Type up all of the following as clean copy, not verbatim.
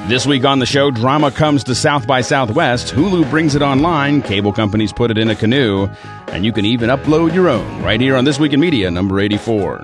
This week on the show, drama comes to South by Southwest, Hulu brings it online, cable companies put it in a canoe, and you can even upload your own right here on This Week in Media, number 84.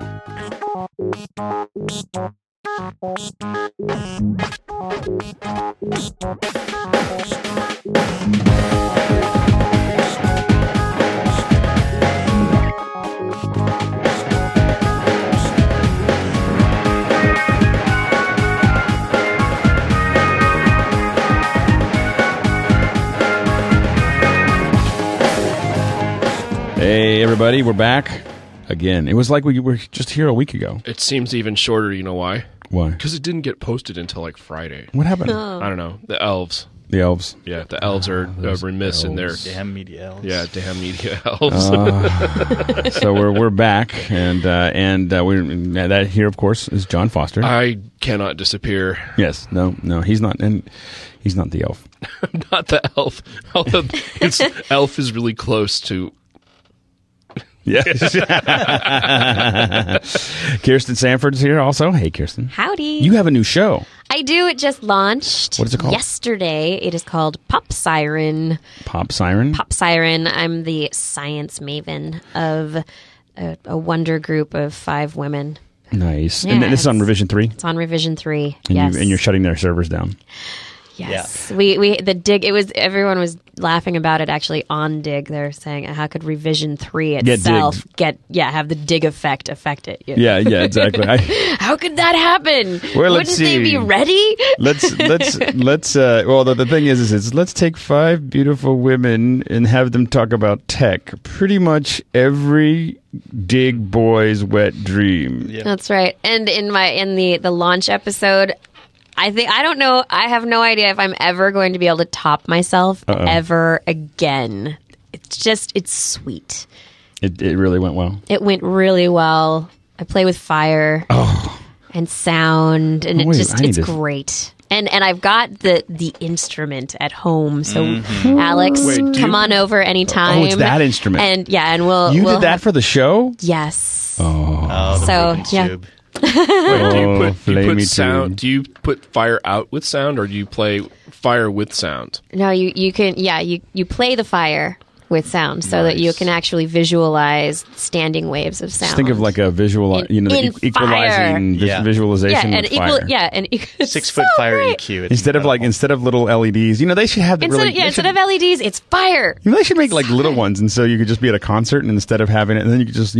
Hey, everybody, we're back again. It was like we were just here a week ago. It seems even shorter, you know why? Why? Because it didn't get posted until like Friday. What happened? I don't know. The elves. The elves. Yeah, the elves are remiss in their... Damn media elves. Yeah, damn media elves. So we're back, and that here, of course, is John Foster. I cannot disappear. Yes, no, he's not, and he's not the elf. I'm not the elf. Although elf is really close to... Yes. Kirsten Sanford's here also. Hey, Kirsten. Howdy. You have a new show. I do. It just launched. What is it called? Yesterday. It is called Pop Siren. Pop Siren? Pop Siren. I'm the science maven of a wonder group of 5 women. Nice. Yeah, And this is on Revision 3? It's on Revision 3. And Yes. and you're shutting their servers down. Yes. Yeah. The dig, everyone was laughing about it actually on dig. They're saying, how could Revision 3 itself have the dig affect it? You know? Yeah, exactly. How could that happen? Well, Wouldn't they be ready? let's well, the thing is let's take 5 beautiful women and have them talk about tech. Pretty much every dig boy's wet dream. Yeah. That's right. And in the launch episode, I don't know. I have no idea if I'm ever going to be able to top myself ever again. It's sweet. It really went well. It went really well. I play with fire and sound, and it's great. And I've got the instrument at home, so Alex, come on over anytime. Oh, it's that instrument. And we'll did that for the show? Yes. So yeah. Wait, do you put sound? too. Do you put fire out with sound, or do you play fire with sound? No, you can. Yeah, you play the fire with sound so that you can actually visualize standing waves of sound. Just think of like a visual, equalizing visualization with fire. And 6-foot fire great. EQ. Instead of little LEDs, they should have Instead of LEDs, it's fire. They should make like little ones, and so you could just be at a concert, and instead of having it, and then you could just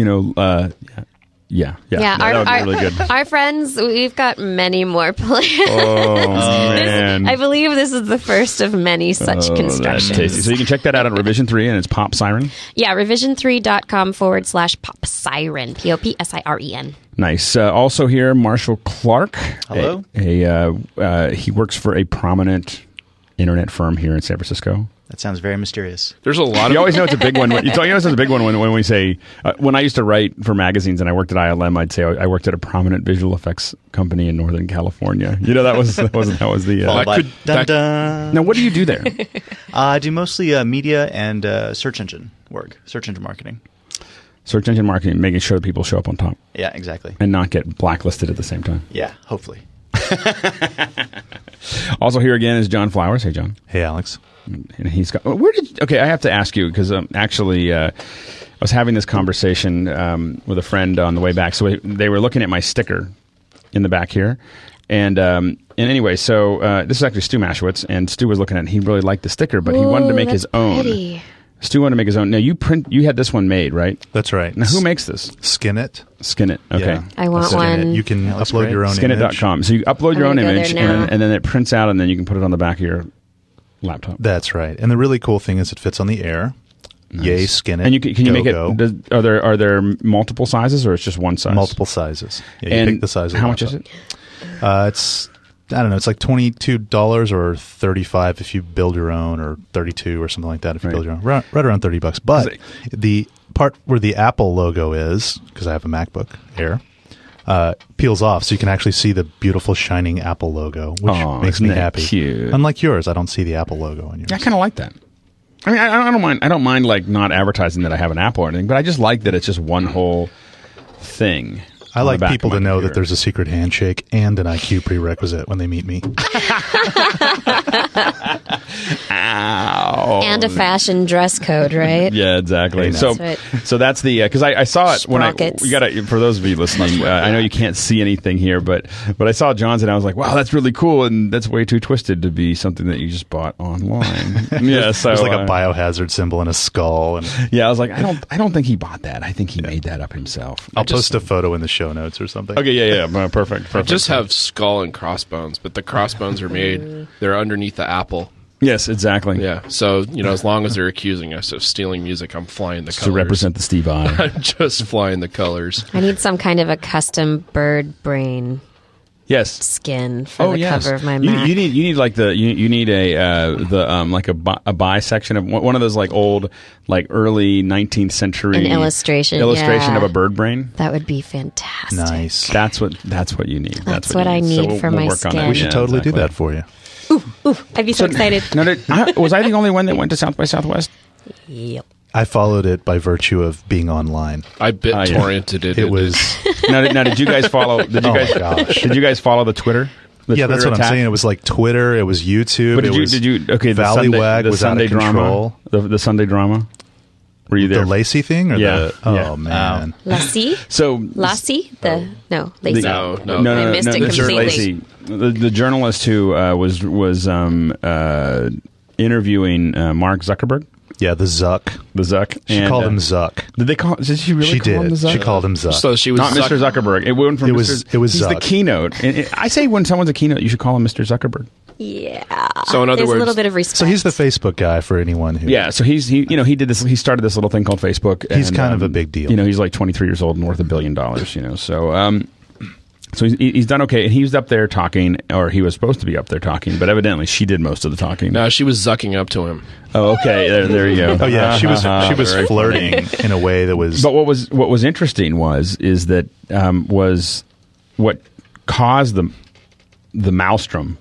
Yeah. That would be really good. Our friends, we've got many more plans. Oh, man. I believe this is the first of many such constructions. That's tasty. So you can check that out on Revision 3, and it's Pop Siren. Yeah, revision3.com/Pop Siren. POPSIREN. Nice. Also here, Marshall Clark. Hello. He works for a prominent internet firm here in San Francisco. That sounds very mysterious. There's a lot of... You always know it's a big one. You always know it's a big one when we say... when I used to write for magazines and I worked at ILM, I'd say I worked at a prominent visual effects company in Northern California. That was the... Dun, dun. Now, what do you do there? I do mostly media and search engine work, search engine marketing. Search engine marketing, making sure that people show up on top. Yeah, exactly. And not get blacklisted at the same time. Yeah, hopefully. Also here again is John Flowers. Hey, John. Hey, Alex. And he's got... Okay, I have to ask you, because actually I was having this conversation with a friend on the way back. So they were looking at my sticker in the back here. And anyway, so this is actually Stu Maschwitz, and Stu was looking at it. He really liked the sticker, but he wanted to make his own. Pretty. Stu wanted to make his own. Now, you had this one made, right? That's right. Now, who makes this? Skin It. Skin It. Okay. Yeah. I want Skin one. It. You can upload your own image. Skinit.com. So you upload your own I'm gonna go image, there now. and then it prints out, and then you can put it on the back of your laptop. That's right. And the really cool thing is it fits on the air. Nice. Yay, Skin It. And can you make Go. it? Are there multiple sizes, or it's just one size? Multiple sizes. Yeah, you And pick the size of how the much is laptop. it? It's I don't know. It's like $22 or $35 if you build your own, or $32 or something like that if you build your own. Right around $30. But the part where the Apple logo is, because I have a MacBook Air, peels off, so you can actually see the beautiful shining Apple logo, which makes me happy. Cute? Unlike yours, I don't see the Apple logo on yours. Yeah, I kind of like that. I mean, I don't mind. I don't mind like not advertising that I have an Apple or anything, but I just like that it's just one whole thing. I like people to know that there's a secret handshake and an IQ prerequisite when they meet me. Ow. And a fashion dress code, right? Yeah, exactly. That's So that's the because I saw it when Sprockets. you got to for those of you listening. I know you can't see anything here, but I saw John's and I was like, wow, that's really cool, and that's way too twisted to be something that you just bought online. Yeah, so There's like a biohazard symbol and a skull, and yeah, I was like, I don't think he bought that. I think he made that up himself. I'll post a photo in the show notes or something. Okay, yeah, perfect. I just have skull and crossbones, but the crossbones are made, they're underneath the apple. Yes, exactly. Yeah, so, as long as they're accusing us of stealing music, I'm flying the colors. To represent the Steve I. I'm just flying the colors. I need some kind of a custom bird brain Yes. skin for the cover of my Mac. You need like you need like a bisection of one of those like old like early 19th century An illustration of a bird brain. That would be fantastic. Nice. That's what you need. That's what I need for my work on that. skin. We should Yeah, totally exactly. do that for you. I'd be so excited. Now, was I the only one that went to South by Southwest? Yep. I followed it by virtue of being online. I BitTorrented it. It was Now, did you guys follow? Did you guys follow the Twitter? yeah, that's what attack? I'm saying. It was like Twitter. It was YouTube. But it was the Valleywag was Sunday out of control. drama, the Sunday drama. Were you there? The Lacey thing, or Yeah, yeah. man, Lassie? So Lassie? No, Lacey. No. I missed it completely. The journalist who was interviewing Mark Zuckerberg. yeah, the Zuck. She Called him Zuck. Did she really She call him the did. Zuck? She called him Zuck. So she was Not Mr. Zuckerberg. It went from It was he's the Zuck. keynote. And I say when someone's a keynote, you should call him Mr. Zuckerberg. Yeah. So in other There's words- a little bit of respect. So he's the Facebook guy for anyone who. Yeah, so he did this. He started this little thing called Facebook. He's and, kind of a big deal. He's like 23 years old and worth $1 billion. So he's done okay. And he was up there talking, or he was supposed to be up there talking, but evidently she did most of the talking. No, she was zucking up to him. Oh, okay. There you go. Oh yeah, she was Very flirting in a way that was. But what was interesting was what caused the maelstrom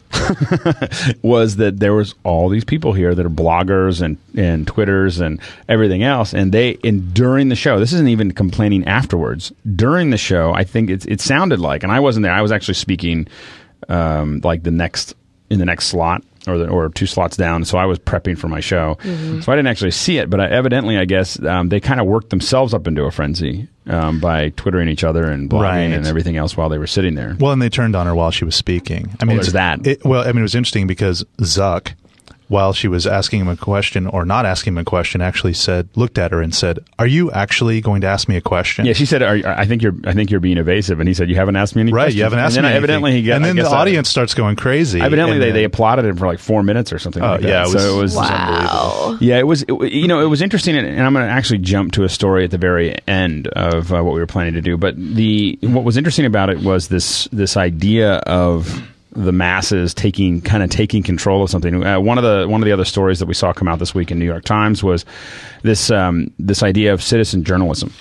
was that there was all these people here that are bloggers and Twitters and everything else, and during the show, this isn't even complaining afterwards. During the show, I think it sounded like, and I wasn't there. I was actually speaking like in the next slot or 2 slots down. So I was prepping for my show, so I didn't actually see it. But evidently, I guess they kind of worked themselves up into a frenzy by twittering each other and blogging and everything else while they were sitting there. Well, and they turned on her while she was speaking. I mean, there's that. It was interesting because Zuck, while she was asking him a question or not asking him a question, actually looked at her and said, "Are you actually going to ask me a question?" Yeah, she said, I think you're being evasive," and he said, "You haven't asked me any questions." Right, you haven't asked and me then anything. evidently he got, and then the audience starts going crazy. Evidently, and they applauded him for like 4 minutes or something. Like that. Yeah, So it was wow. Yeah, it was interesting, and I'm going to actually jump to a story at the very end of what we were planning to do. But what was interesting about it was this idea of the masses taking control of something. One of the other stories that we saw come out this week in New York Times was this idea of citizen journalism.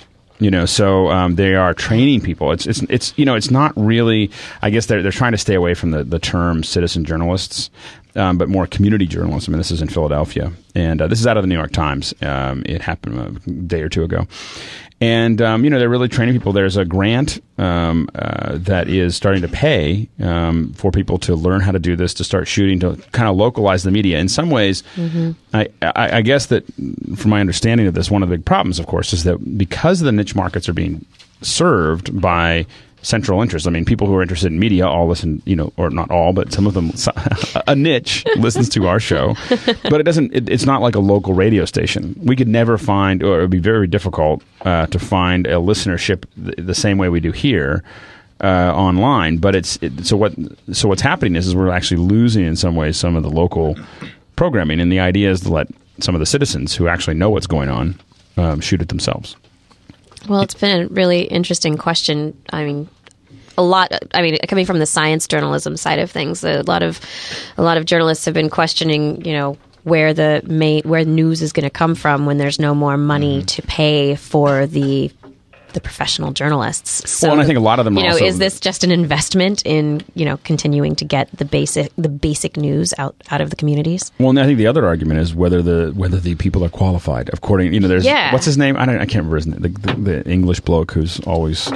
So they are training people. It's not really. I guess they're trying to stay away from the term citizen journalists, but more community journalism. And this is in Philadelphia, and this is out of the New York Times. It happened a day or two ago. And, they're really training people. There's a grant that is starting to pay for people to learn how to do this, to start shooting, to kind of localize the media. In some ways, I guess that from my understanding of this, one of the big problems, of course, is that because the niche markets are being served by central interest. I mean, people who are interested in media all listen, or not all, but some of them, a niche listens to our show. But it's not like a local radio station. We could never find, or it would be very difficult to find a listenership the same way we do here online. But so what's happening is we're actually losing in some ways some of the local programming. And the idea is to let some of the citizens who actually know what's going on shoot it themselves. Well, it's been a really interesting question. Coming from the science journalism side of things, a lot of journalists have been questioning, where the news is going to come from when there's no more money to pay for the professional journalists. So, well, and I think a lot of them are also, is this just an investment in, continuing to get the basic news out of the communities? Well, and I think the other argument is whether the people are qualified. According, there's what's his name? I can't remember his name. The English bloke who's always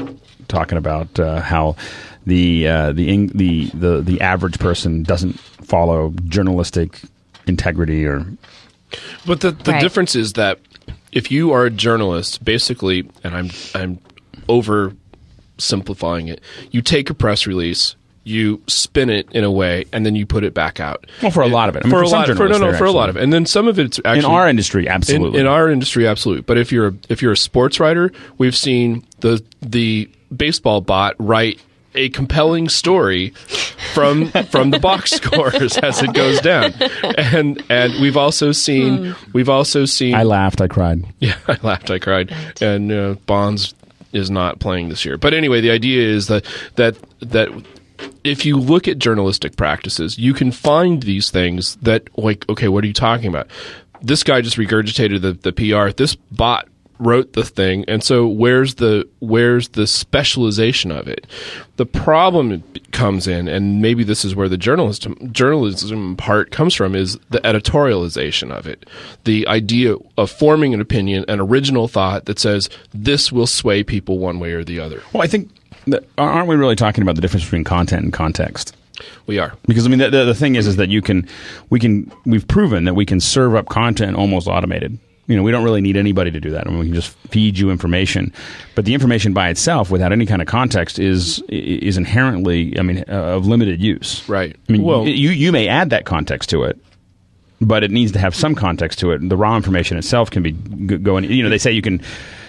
talking about how the average person doesn't follow journalistic integrity or. But the difference is that if you are a journalist, basically, and I'm oversimplifying it, you take a press release, you spin it in a way, and then you put it back out. Well, for a lot of it. I mean, for a lot of it. And then some of it's actually... In our industry, absolutely. In our industry, absolutely. But if you're a sports writer, we've seen the baseball bot write a compelling story from the box scores as it goes down, and we've also seen I laughed, I cried. Yeah, I laughed, I cried, and Bonds is not playing this year. But anyway, the idea is that if you look at journalistic practices, you can find these things that, like, okay, what are you talking about? This guy just regurgitated the PR. This bot wrote the thing, and so where's the specialization of it? The problem comes in, and maybe this is where the journalism part comes from, is the editorialization of it. The idea of forming an opinion, an original thought that says this will sway people one way or the other. Well, I think aren't we really talking about the difference between content and context? We are. Because I mean the thing is that we've proven that we can serve up content almost automated. We don't really need anybody to do that. I mean, we can just feed you information. But the information by itself, without any kind of context, is inherently, of limited use. Right. I mean, well, you may add that context to it, but it needs to have some context to it. The raw information itself can be going. They say you can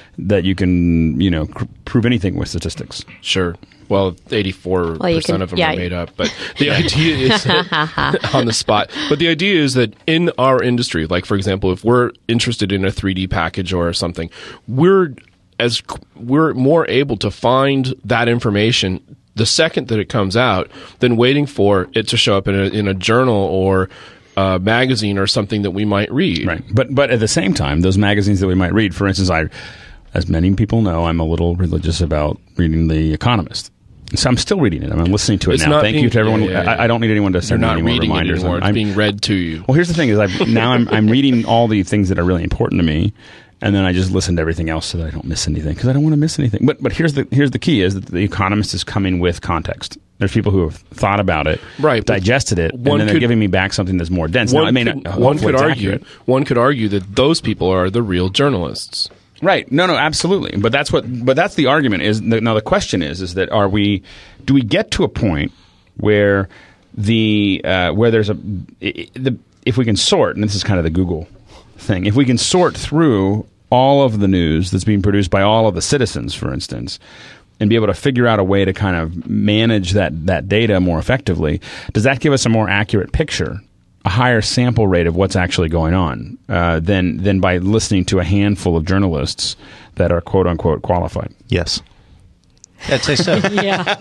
prove anything with statistics. Sure. Well, 84% of them are made up. But the idea is on the spot. But the idea is that in our industry, like, for example, if we're interested in a 3D package or something, we're more able to find that information the second that it comes out than waiting for it to show up in a journal or a magazine or something that we might read. Right. But at the same time, those magazines that we might read, for instance, as many people know, I'm a little religious about reading The Economist. So I'm still reading it. I'm listening to it now. Thank you to everyone. Yeah. I don't need anyone to send me any more reminders. It's being read to you. Well, here's the thing: is I'm reading all the things that are really important to me, and then I just listen to everything else so that I don't miss anything, because I don't want to miss anything. But here's the key: is that The Economist is coming with context. There's people who have thought about it, right, digested it, and then they're giving me back something that's more dense. One could argue that those people are the real journalists. Right. No, absolutely. But that's the argument is. Now the question is that do we get to a point where if we can sort, and this is kind of the Google thing, if we can sort through all of the news that's being produced by all of the citizens, for instance, and be able to figure out a way to kind of manage that data more effectively, does that give us a more accurate picture? A higher sample rate of what's actually going on than by listening to a handful of journalists that are quote unquote qualified. Yes, I'd say so. Yeah.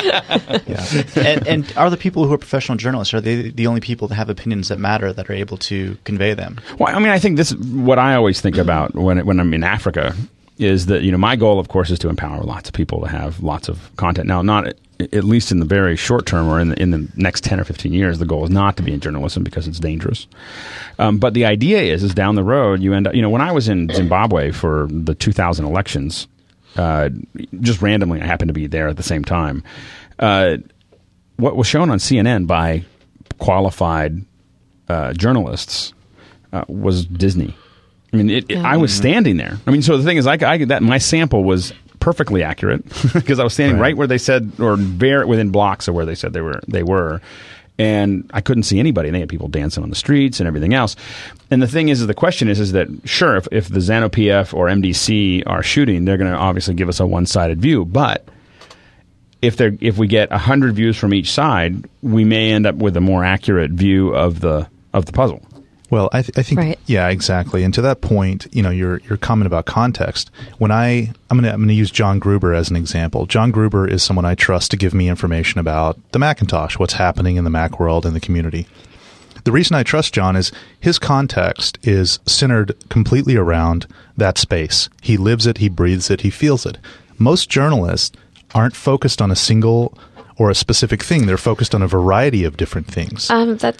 And are the people who are professional journalists, are they the only people that have opinions that matter, that are able to convey them? Well, I mean, I think this what I always think about when I'm in Africa is that my goal, of course, is to empower lots of people to have lots of content. Now, not at least in the very short term or in the next 10 or 15 years, the goal is not to be in journalism because it's dangerous. But the idea is down the road, you end up, when I was in Zimbabwe for the 2000 elections, just randomly, I happened to be there at the same time. What was shown on CNN by qualified journalists was Disney. I mean, I was standing there. I mean, so the thing is, my sample was perfectly accurate because I was standing right where they said, or very within blocks of where they said they were, and I couldn't see anybody. And they had people dancing on the streets and everything else. And the thing is the question is that sure, if the ZANU-PF or MDC are shooting, they're going to obviously give us a one-sided view. But if we get 100 views from each side, we may end up with a more accurate view of the puzzle. Well, I think, right. Yeah, exactly. And to that point, your comment about context. When I'm going to use John Gruber as an example. John Gruber is someone I trust to give me information about the Macintosh, what's happening in the Mac world and the community. The reason I trust John is his context is centered completely around that space. He lives it, he breathes it, he feels it. Most journalists aren't focused on a single or a specific thing. They're focused on a variety of different things.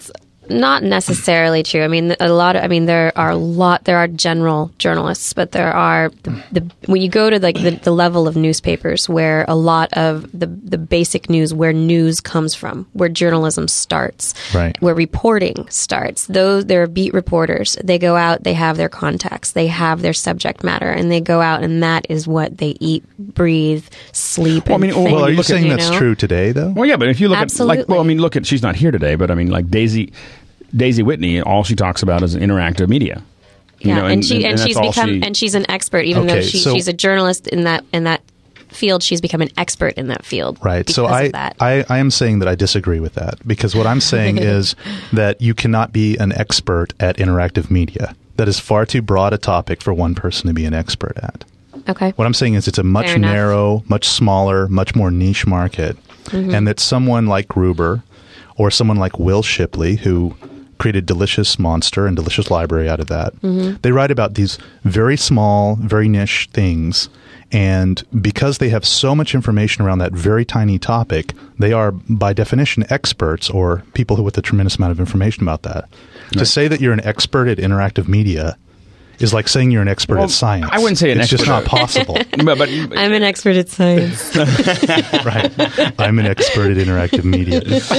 Not necessarily true. I mean, there are general journalists, but there are when you go to like the level of newspapers where a lot of the basic news, where news comes from, where journalism starts, right, where reporting starts. There are beat reporters. They go out, they have their contacts, they have their subject matter, and they go out, and that is what they eat, breathe, sleep. Well, are you saying that's true today, though? Well, yeah, but if you look Absolutely. look at, she's not here today, but I mean, like Daisy Whitney, all she talks about is interactive media. She's an expert, even though she's a journalist in that field. She's become an expert in that field. Right. So I am saying that I disagree with that, because what I'm saying is that you cannot be an expert at interactive media. That is far too broad a topic for one person to be an expert at. Okay. What I'm saying is it's a much narrow, much smaller, much more niche market, and that someone like Gruber or someone like Will Shipley, who created Delicious Monster and Delicious Library out of that. They write about these very small, very niche things, and because they have so much information around that very tiny topic, they are, by definition, experts, or people with a tremendous amount of information about that. Right. To say that you're an expert at interactive media is like saying you're an expert at science. I wouldn't say it's just not possible. but I'm an expert at science. Right. I'm an expert at interactive media.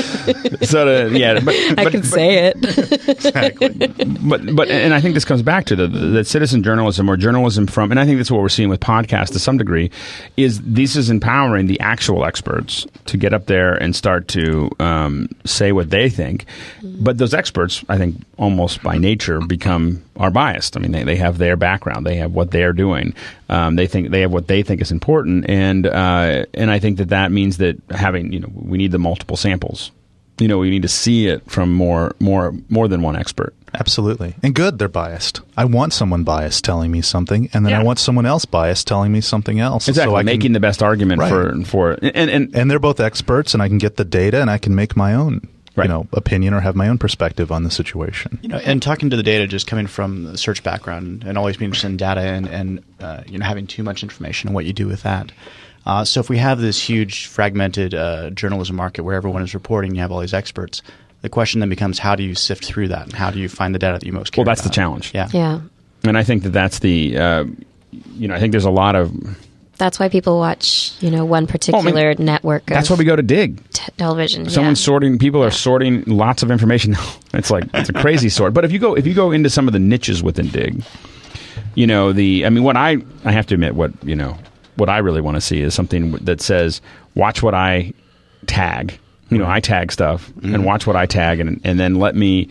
I can say it. Exactly. But and I think this comes back to the citizen journalism, or journalism from, and I think that's what we're seeing with podcasts to some degree, is this is empowering the actual experts to get up there and start to say what they think. But those experts, I think, almost by nature are biased. I mean, they have their background, they have what they are doing, they have what they think is important, and I think that means that we need the multiple samples. We need to see it from more than one expert. Absolutely. And good, they're biased. I want someone biased telling me something, and then I want someone else biased telling me something else. Exactly, so making the best argument for it. And they're both experts, and I can get the data, and I can make my own opinion or have my own perspective on the situation. And talking to the data, just coming from the search background and always being interested in data and having too much information and what you do with that. So if we have this huge fragmented journalism market where everyone is reporting, you have all these experts, the question then becomes, how do you sift through that, and how do you find the data that you most care about? Well, that's the challenge. Yeah. And I think that's the, I think there's a lot of... That's why people watch, one particular network. That's why we go to Dig television. People are sorting lots of information. It's a crazy sort. But if you go into some of the niches within Dig, what I have to admit, what I really want to see is something that says, watch what I tag. I tag stuff and watch what I tag, and then let me,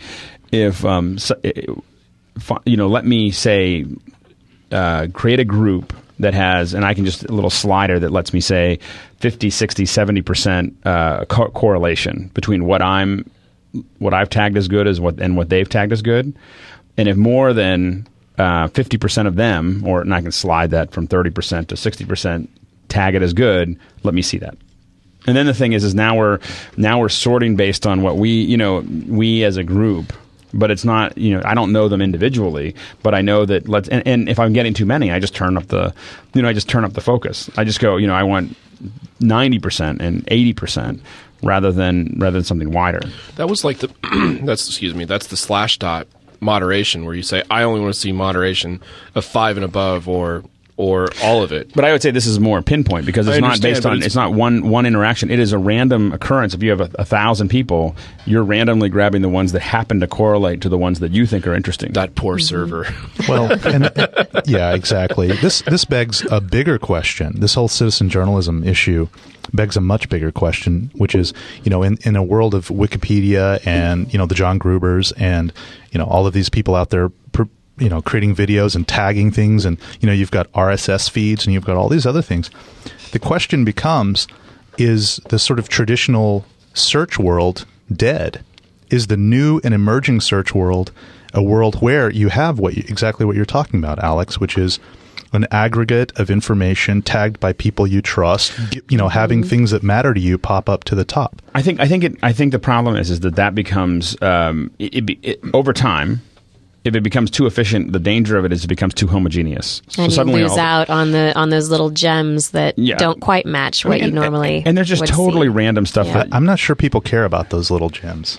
let me say, create a group that has, and I can just a little slider that lets me say 50, 60, 70% correlation between what I've tagged as good and what they've tagged as good. And if more than 50% of them, and I can slide that from 30% to 60%, tag it as good, let me see that. And then the thing is now we're sorting based on what we as a group. But it's not, I don't know them individually, but I know that and if I'm getting too many, I just turn up the focus. I just go, I want 90% and 80% rather than something wider. That was like that's the Slashdot moderation, where you say, I only want to see moderation of 5 and above, or all of it. But I would say this is more pinpoint, because it's not based on, it's not one interaction. It is a random occurrence. If you have 1,000 people, you're randomly grabbing the ones that happen to correlate to the ones that you think are interesting. That poor server. Well, yeah, exactly. This begs a bigger question. This whole citizen journalism issue begs a much bigger question, which is, in a world of Wikipedia and, the John Grubers and, all of these people out there creating videos and tagging things, and you've got RSS feeds and you've got all these other things. The question becomes, is the sort of traditional search world dead? Is the new and emerging search world a world where you have exactly what you're talking about, Alex, which is an aggregate of information tagged by people you trust, having things that matter to you pop up to the top? I think the problem is that becomes over time. if it becomes too efficient, the danger of it is it becomes too homogeneous. And so you lose out on those little gems that don't quite match what you normally. And they're just totally random stuff. Yeah. I'm not sure people care about those little gems.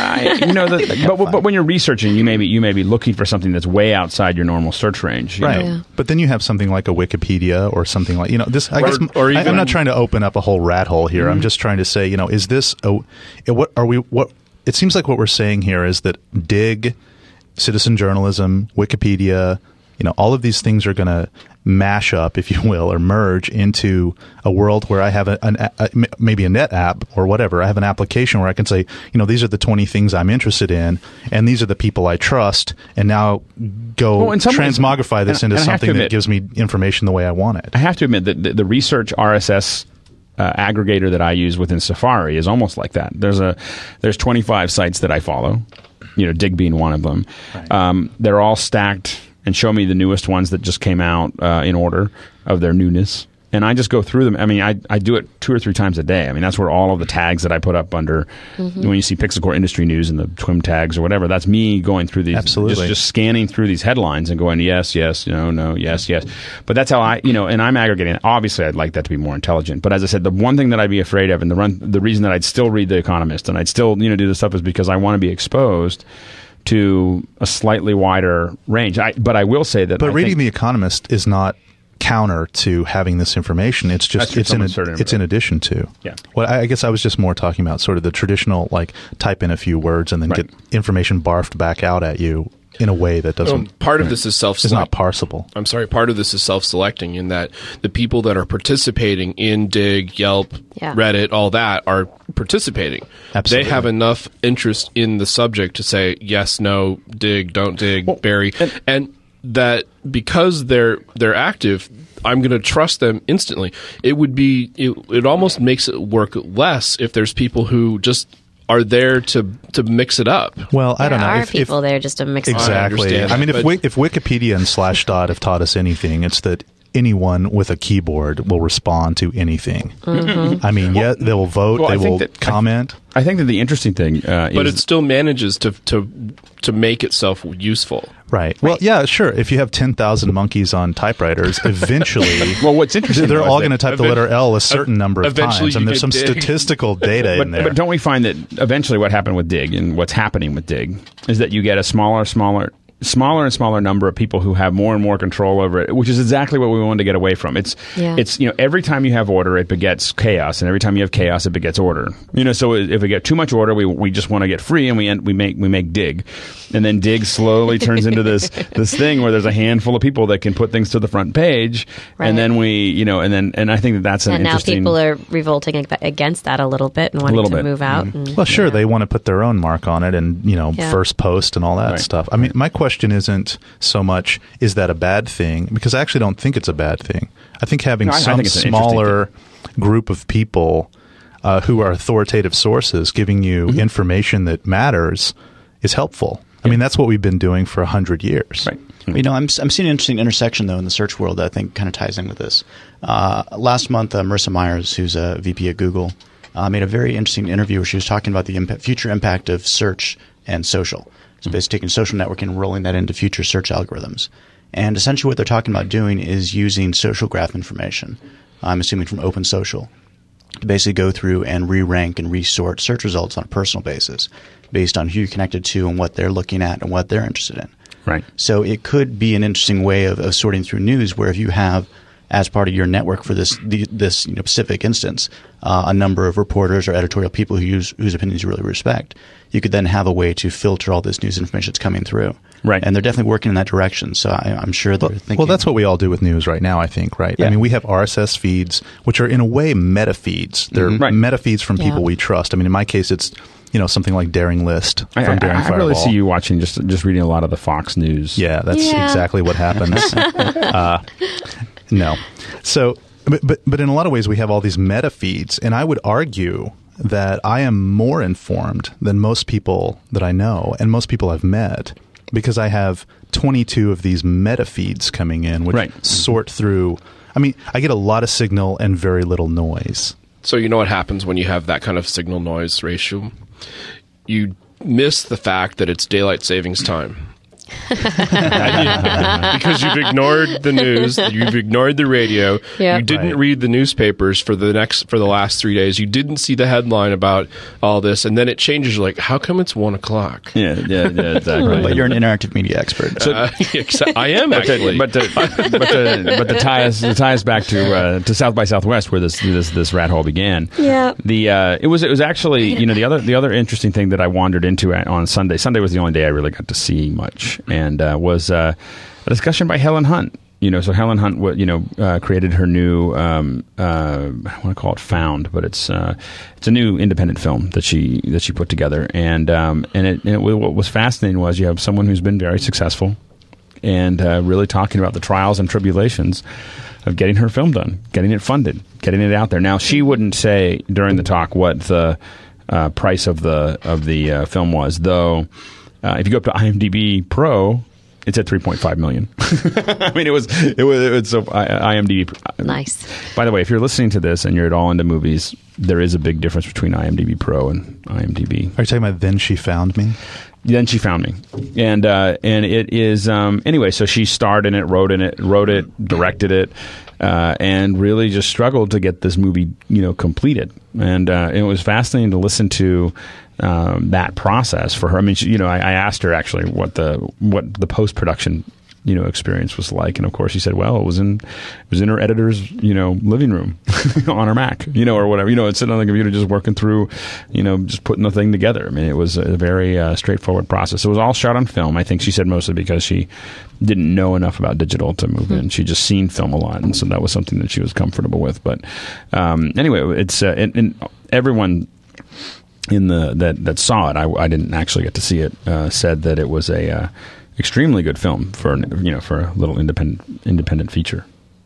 But when you're researching, you may be looking for something that's way outside your normal search range, right? Yeah. But then you have something like a Wikipedia or something like this. I guess I'm not trying to open up a whole rat hole here. Mm-hmm. I'm just trying to say, is this what are we? What it seems like what we're saying here is that Dig, citizen journalism, Wikipedia, all of these things are going to mash up, if you will, or merge into a world where I have maybe a net app or whatever. I have an application where I can say, these are the 20 things I'm interested in, and these are the people I trust, and now go transmogrify this into something that gives me information the way I want it. I have to admit that the research RSS aggregator that I use within Safari is almost like that. There's 25 sites that I follow, Dig being one of them. Right. They're all stacked and show me the newest ones that just came out in order of their newness. And I just go through them. I mean, I do it 2 or 3 times a day. I mean, that's where all of the tags that I put up under, when you see Pixel Core Industry News and the TWIM tags or whatever, that's me going through these. Absolutely. Just scanning through these headlines and going, yes, yes, no, yes, yes. But that's how and I'm aggregating. Obviously, I'd like that to be more intelligent. But as I said, the one thing that I'd be afraid of, and the reason that I'd still read The Economist and I'd still, do this stuff is because I want to be exposed to a slightly wider range. But I will say that. But reading The Economist is not counter to having this information. It's just it's in addition to. Yeah. Well, I guess I was just more talking about sort of the traditional type in a few words and then get information barfed back out at you in a way that doesn't. Part of this is It's not parsable. I'm sorry. Part of this is self-selecting in that the people that are participating in Dig, Yelp, Reddit, all that are participating. Absolutely. They have enough interest in the subject to say yes, no, dig, don't dig, bury, and that because they're active, I'm going to trust them instantly. It almost makes it work less if there's people who just are there to mix it up. Well, I don't know. There are people there just to mix it up. Exactly. I mean, if Wikipedia and Slashdot have taught us anything, it's that anyone with a keyboard will respond to anything. Mm-hmm. I mean, they will vote, they will comment. I think that the interesting thing is... But it still manages to make itself useful. Right. Well, yeah, sure. If you have 10,000 monkeys on typewriters, eventually... Well, what's interesting... They're all going to type the letter L a certain number of times, and there's some statistical data in there. But don't we find that eventually what happened with Dig and what's happening with Dig is that you get a smaller and smaller number of people who have more and more control over it, which is exactly what we wanted to get away from. It's every time you have order, it begets chaos, and every time you have chaos, it begets order. So if we get too much order, we just want to get free, and we make Dig, and then Dig slowly turns into this thing where there's a handful of people that can put things to the front page, and then and I think that's an interesting. And now people are revolting against that a little bit and wanting to move out. Mm-hmm. Well, sure, they want to put their own mark on it, and first post and all that stuff. I mean, my question isn't so much, is that a bad thing? Because I actually don't think it's a bad thing. I think having some smaller group of people who are authoritative sources giving you information that matters is helpful. I mean, that's what we've been doing for 100 years. Right. I'm seeing an interesting intersection, though, in the search world that I think kind of ties in with this. Last month, Marissa Myers, who's a VP at Google, made a very interesting interview where she was talking about the future impact of search and social. So basically taking social networking and rolling that into future search algorithms. And essentially what they're talking about doing is using social graph information, I'm assuming from OpenSocial, to basically go through and re-rank and resort search results on a personal basis based on who you're connected to and what they're looking at and what they're interested in. Right. So it could be an interesting way of sorting through news where if you have, as part of your network for this specific instance, a number of reporters or editorial people whose opinions you really respect, you could then have a way to filter all this news information that's coming through. Right. And they're definitely working in that direction. So I'm sure they're thinking. Well, that's what we all do with news right now, I think, right? Yeah. I mean, we have RSS feeds, which are in a way meta feeds. They're meta feeds from people we trust. I mean, in my case, it's something like Daring List from Daring Fireball. I really see you watching, just reading a lot of the Fox News. Yeah, that's exactly what happens. No. So, but in a lot of ways, we have all these meta feeds, and I would argue that I am more informed than most people that I know and most people I've met because I have 22 of these meta feeds coming in, which sort through. I mean, I get a lot of signal and very little noise. So you know what happens when you have that kind of signal noise ratio? You miss the fact that it's daylight savings time. Because you've ignored the news, you've ignored the radio, Yep. you didn't read the newspapers for the last 3 days, you didn't see the headline about all this, and then it changes. You're like, how come it's 1 o'clock? Yeah, exactly. But you're an interactive media expert. So I am actually. But to tie us back to South by Southwest, where this rat hole began. Yeah. It was actually, the other interesting thing that I wandered into on Sunday. Sunday was the only day I really got to see much, and was a discussion by Helen Hunt. So Helen Hunt, created her new, I want to call it Found, but it's a new independent film that she put together, and what was fascinating was you have someone who's been very successful, and really talking about the trials and tribulations of getting her film done, getting it funded, getting it out there. Now, she wouldn't say during the talk what the price of the film was, though. If you go up to IMDb Pro, it's at $3.5 million. I mean, it was so IMDb. Nice. By the way, if you're listening to this and you're at all into movies, there is a big difference between IMDb Pro and IMDb. Are you talking about Then She Found Me? Then She Found Me, and it is anyway. So she starred in it, wrote it, directed it, and really just struggled to get this movie, completed. And it was fascinating to listen to that process for her. I mean, I asked her actually what the post production experience was like, and of course she said, well, it was in her editor's living room on her Mac, or whatever, it's sitting on the computer just working through, just putting the thing together. I mean, it was a very straightforward process. It was all shot on film. I think she said mostly because she didn't know enough about digital to move in. She just seen film a lot, and so that was something that she was comfortable with. But anyway, it's and everyone in that saw it, I didn't actually get to see it, said that it was a extremely good film for a little independent feature.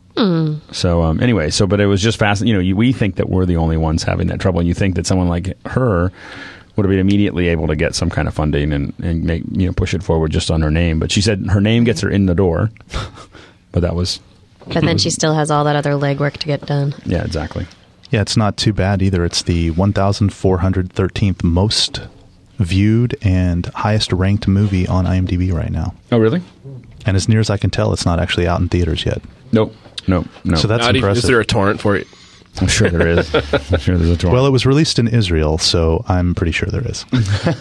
So anyway, but it was just fascinating. We think that we're the only ones having that trouble, and you think that someone like her would have been immediately able to get some kind of funding and make push it forward just on her name. But she said her name gets her in the door. But that was. But then she still has all that other legwork to get done. Yeah, exactly. Yeah, it's not too bad either. It's the 1,413th most viewed and highest ranked movie on IMDb right now. Oh, really? And as near as I can tell, it's not actually out in theaters yet. Nope. So that's impressive. Is there a torrent for it? I'm sure there is. I'm sure there's a torrent. Well, it was released in Israel, so I'm pretty sure there is.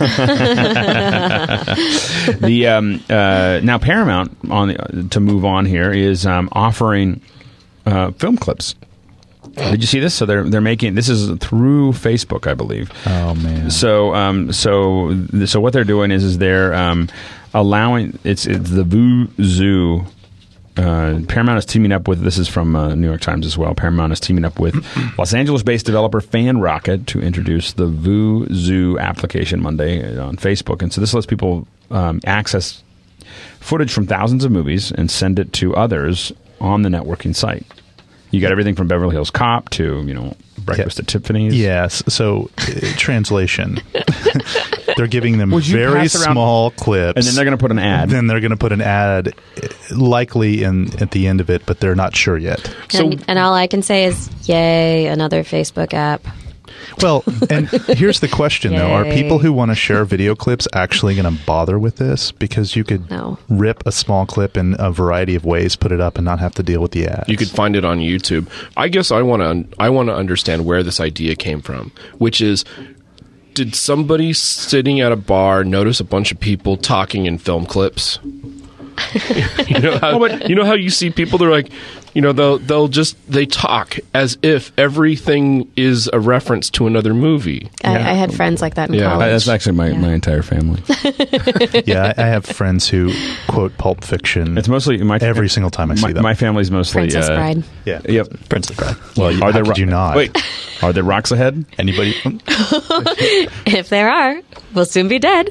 Now Paramount to move on here is offering film clips. Did you see this? So they're making this is through Facebook, I believe. Oh man! So what they're doing is they're allowing it's the Vuzu. Paramount is teaming up with, this is from New York Times as well, Paramount is teaming up with Los Angeles-based developer FanRocket to introduce the Vuzu application Monday on Facebook. And so this lets people access footage from thousands of movies and send it to others on the networking site. You got everything from Beverly Hills Cop to, Breakfast at Tiffany's. Yes. So, translation. They're giving them very small clips. And then they're going to put an ad. Then they're going to put an ad likely at the end of it, but they're not sure yet. And all I can say is, yay, another Facebook app. Well, and here's the question, though. Are people who want to share video clips actually going to bother with this? Because you could rip a small clip in a variety of ways, put it up, and not have to deal with the ads. You could find it on YouTube. I guess I want to understand where this idea came from, which is, did somebody sitting at a bar notice a bunch of people talking in film clips? You know how you see people, they're like, they talk as if everything is a reference to another movie. I had friends like that in college. That's actually my entire family. Yeah, I have friends who quote Pulp Fiction. It's mostly every single time I see them. My family's mostly Princess Bride. Yeah. Yep. Princess Bride. Well, how could you not? Wait, are there rocks ahead? Anybody? If there are, we'll soon be dead.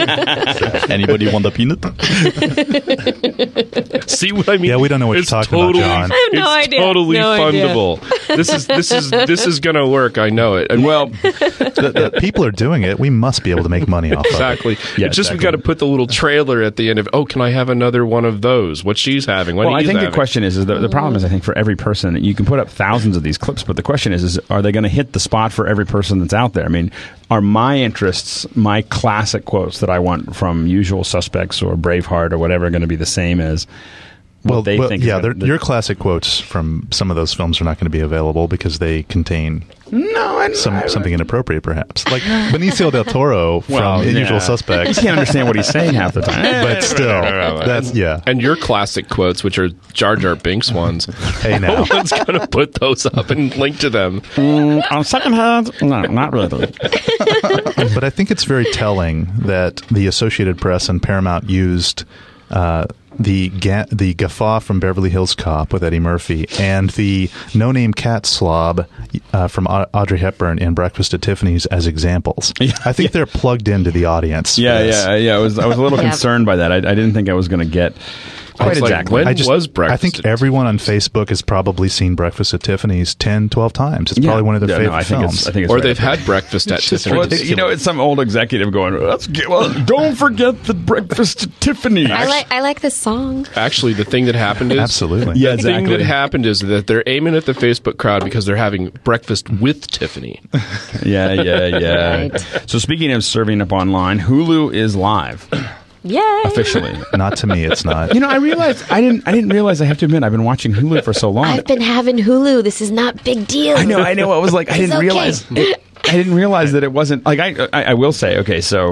Anybody want a peanut? See what I mean? Yeah, we don't know what it's you're talking about, John. I have no idea. Totally No idea. fundable. This is going to work. I know it. And well, The people are doing it. We must be able to make money off of it. exactly. Yeah, It's just exactly. we got to put the little trailer at the end of. Oh, can I have another one of those? What she's having? What Well, I he's think having. the question is the problem is I think for every person you can put up thousands of these clips, but the question is are they going to hit the spot for every person that's out there? I mean, are my interests, my classic quotes that I want from Usual Suspects or Braveheart or whatever going to be the same as what they think? yeah, your classic quotes from some of those films are not going to be available because they contain something inappropriate, perhaps. Like Benicio del Toro from Usual Suspects. You can't understand what he's saying half the time. But still, that's, yeah. And your classic quotes, which are Jar Jar Binks ones, Hey, now. no one's going to put those up and link to them. On second hand, no, not really. But I think it's very telling that the Associated Press and Paramount used the guffaw from Beverly Hills Cop with Eddie Murphy and the no-name cat slob from Audrey Hepburn in Breakfast at Tiffany's as examples. I think they're plugged into the audience. for this. I was a little Yeah. concerned by that. I didn't think I was going to get quite It's like, exactly. when was Breakfast I think at everyone on Facebook has probably seen Breakfast at Tiffany's 10, 12 times. It's probably one of their favorite I think films. I think it's Or right they've up there. had breakfast at just Tiffany's. Well, it's some old executive going, don't forget the Breakfast at Tiffany. I like this song. Actually, the thing that happened is Absolutely. Yeah, the thing exactly. that happened is that they're aiming at the Facebook crowd because they're having breakfast with Tiffany. Yeah. Right. So speaking of serving up online, Hulu is live Yay. officially. Not to me, it's not. You know, I realized I didn't realize. I have to admit, I've been watching Hulu for so long. I've been having Hulu. This is not big deal. I know. I was like, I didn't okay. realize. I didn't realize that it wasn't like I will say. Okay, so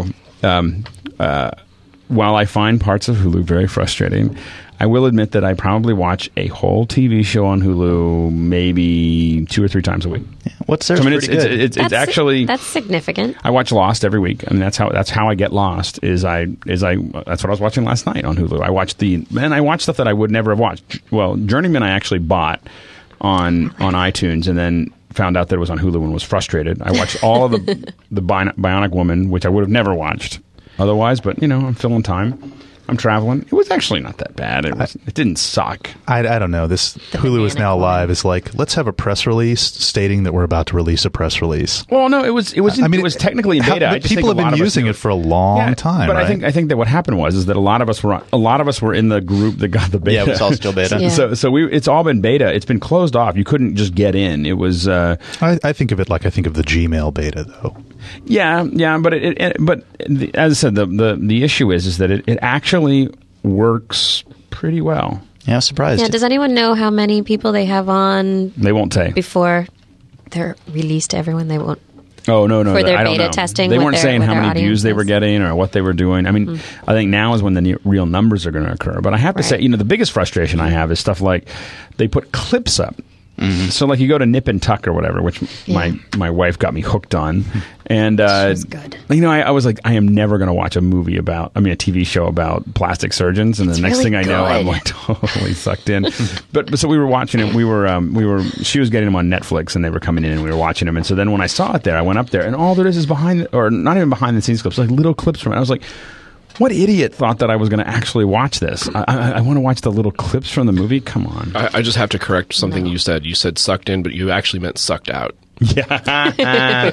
while I find parts of Hulu very frustrating, I will admit that I probably watch a whole TV show on Hulu maybe 2 or 3 times a week. What's there? So, I mean, pretty good. it's actually that's significant. I watch Lost every week. I mean, that's how I get lost. That's what I was watching last night on Hulu. I watched stuff that I would never have watched. Well, Journeyman I actually bought on iTunes and then found out that it was on Hulu and was frustrated. I watched all of the Bionic Woman, which I would have never watched otherwise. But I'm filling time. I'm traveling. It was actually not that bad. It didn't suck. I don't know. This Hulu is now live. Is like, let's have a press release stating that we're about to release a press release. Well, no, it was technically in beta. I just people think have been using it for a long time. But right? I think that what happened was that a lot of us were in the group that got the beta. Yeah, it was all still beta. Yeah. So it's all been beta. It's been closed off. You couldn't just get in. It was I think of it like I think of the Gmail beta, though. yeah. But as I said, the issue is that it actually works pretty well. Yeah, I was surprised. Yeah. Does anyone know how many people they have on They won't say. before they're released to everyone? They won't. Oh no! For their I don't beta know. testing They with weren't their- saying with how their many views they audiences? were getting or what they were doing. I mean, I think now is when the real numbers are going to occur. But I have to say, the biggest frustration I have is stuff like they put clips up. So like you go to Nip and Tuck or whatever, which my wife got me hooked on, and was good. I was like, I am never going to watch a TV show about plastic surgeons, and the next really thing I know, I'm good. like totally sucked in. But so we were watching it. She was getting them on Netflix, and they were coming in, and we were watching them. And so then when I saw it there, I went up there, and all there is or not even behind the scenes clips, like little clips from it. I was like, what idiot thought that I was going to actually watch this? I want to watch the little clips from the movie. Come on. I just have to correct something you said. You said sucked in, but you actually meant sucked out. Yeah.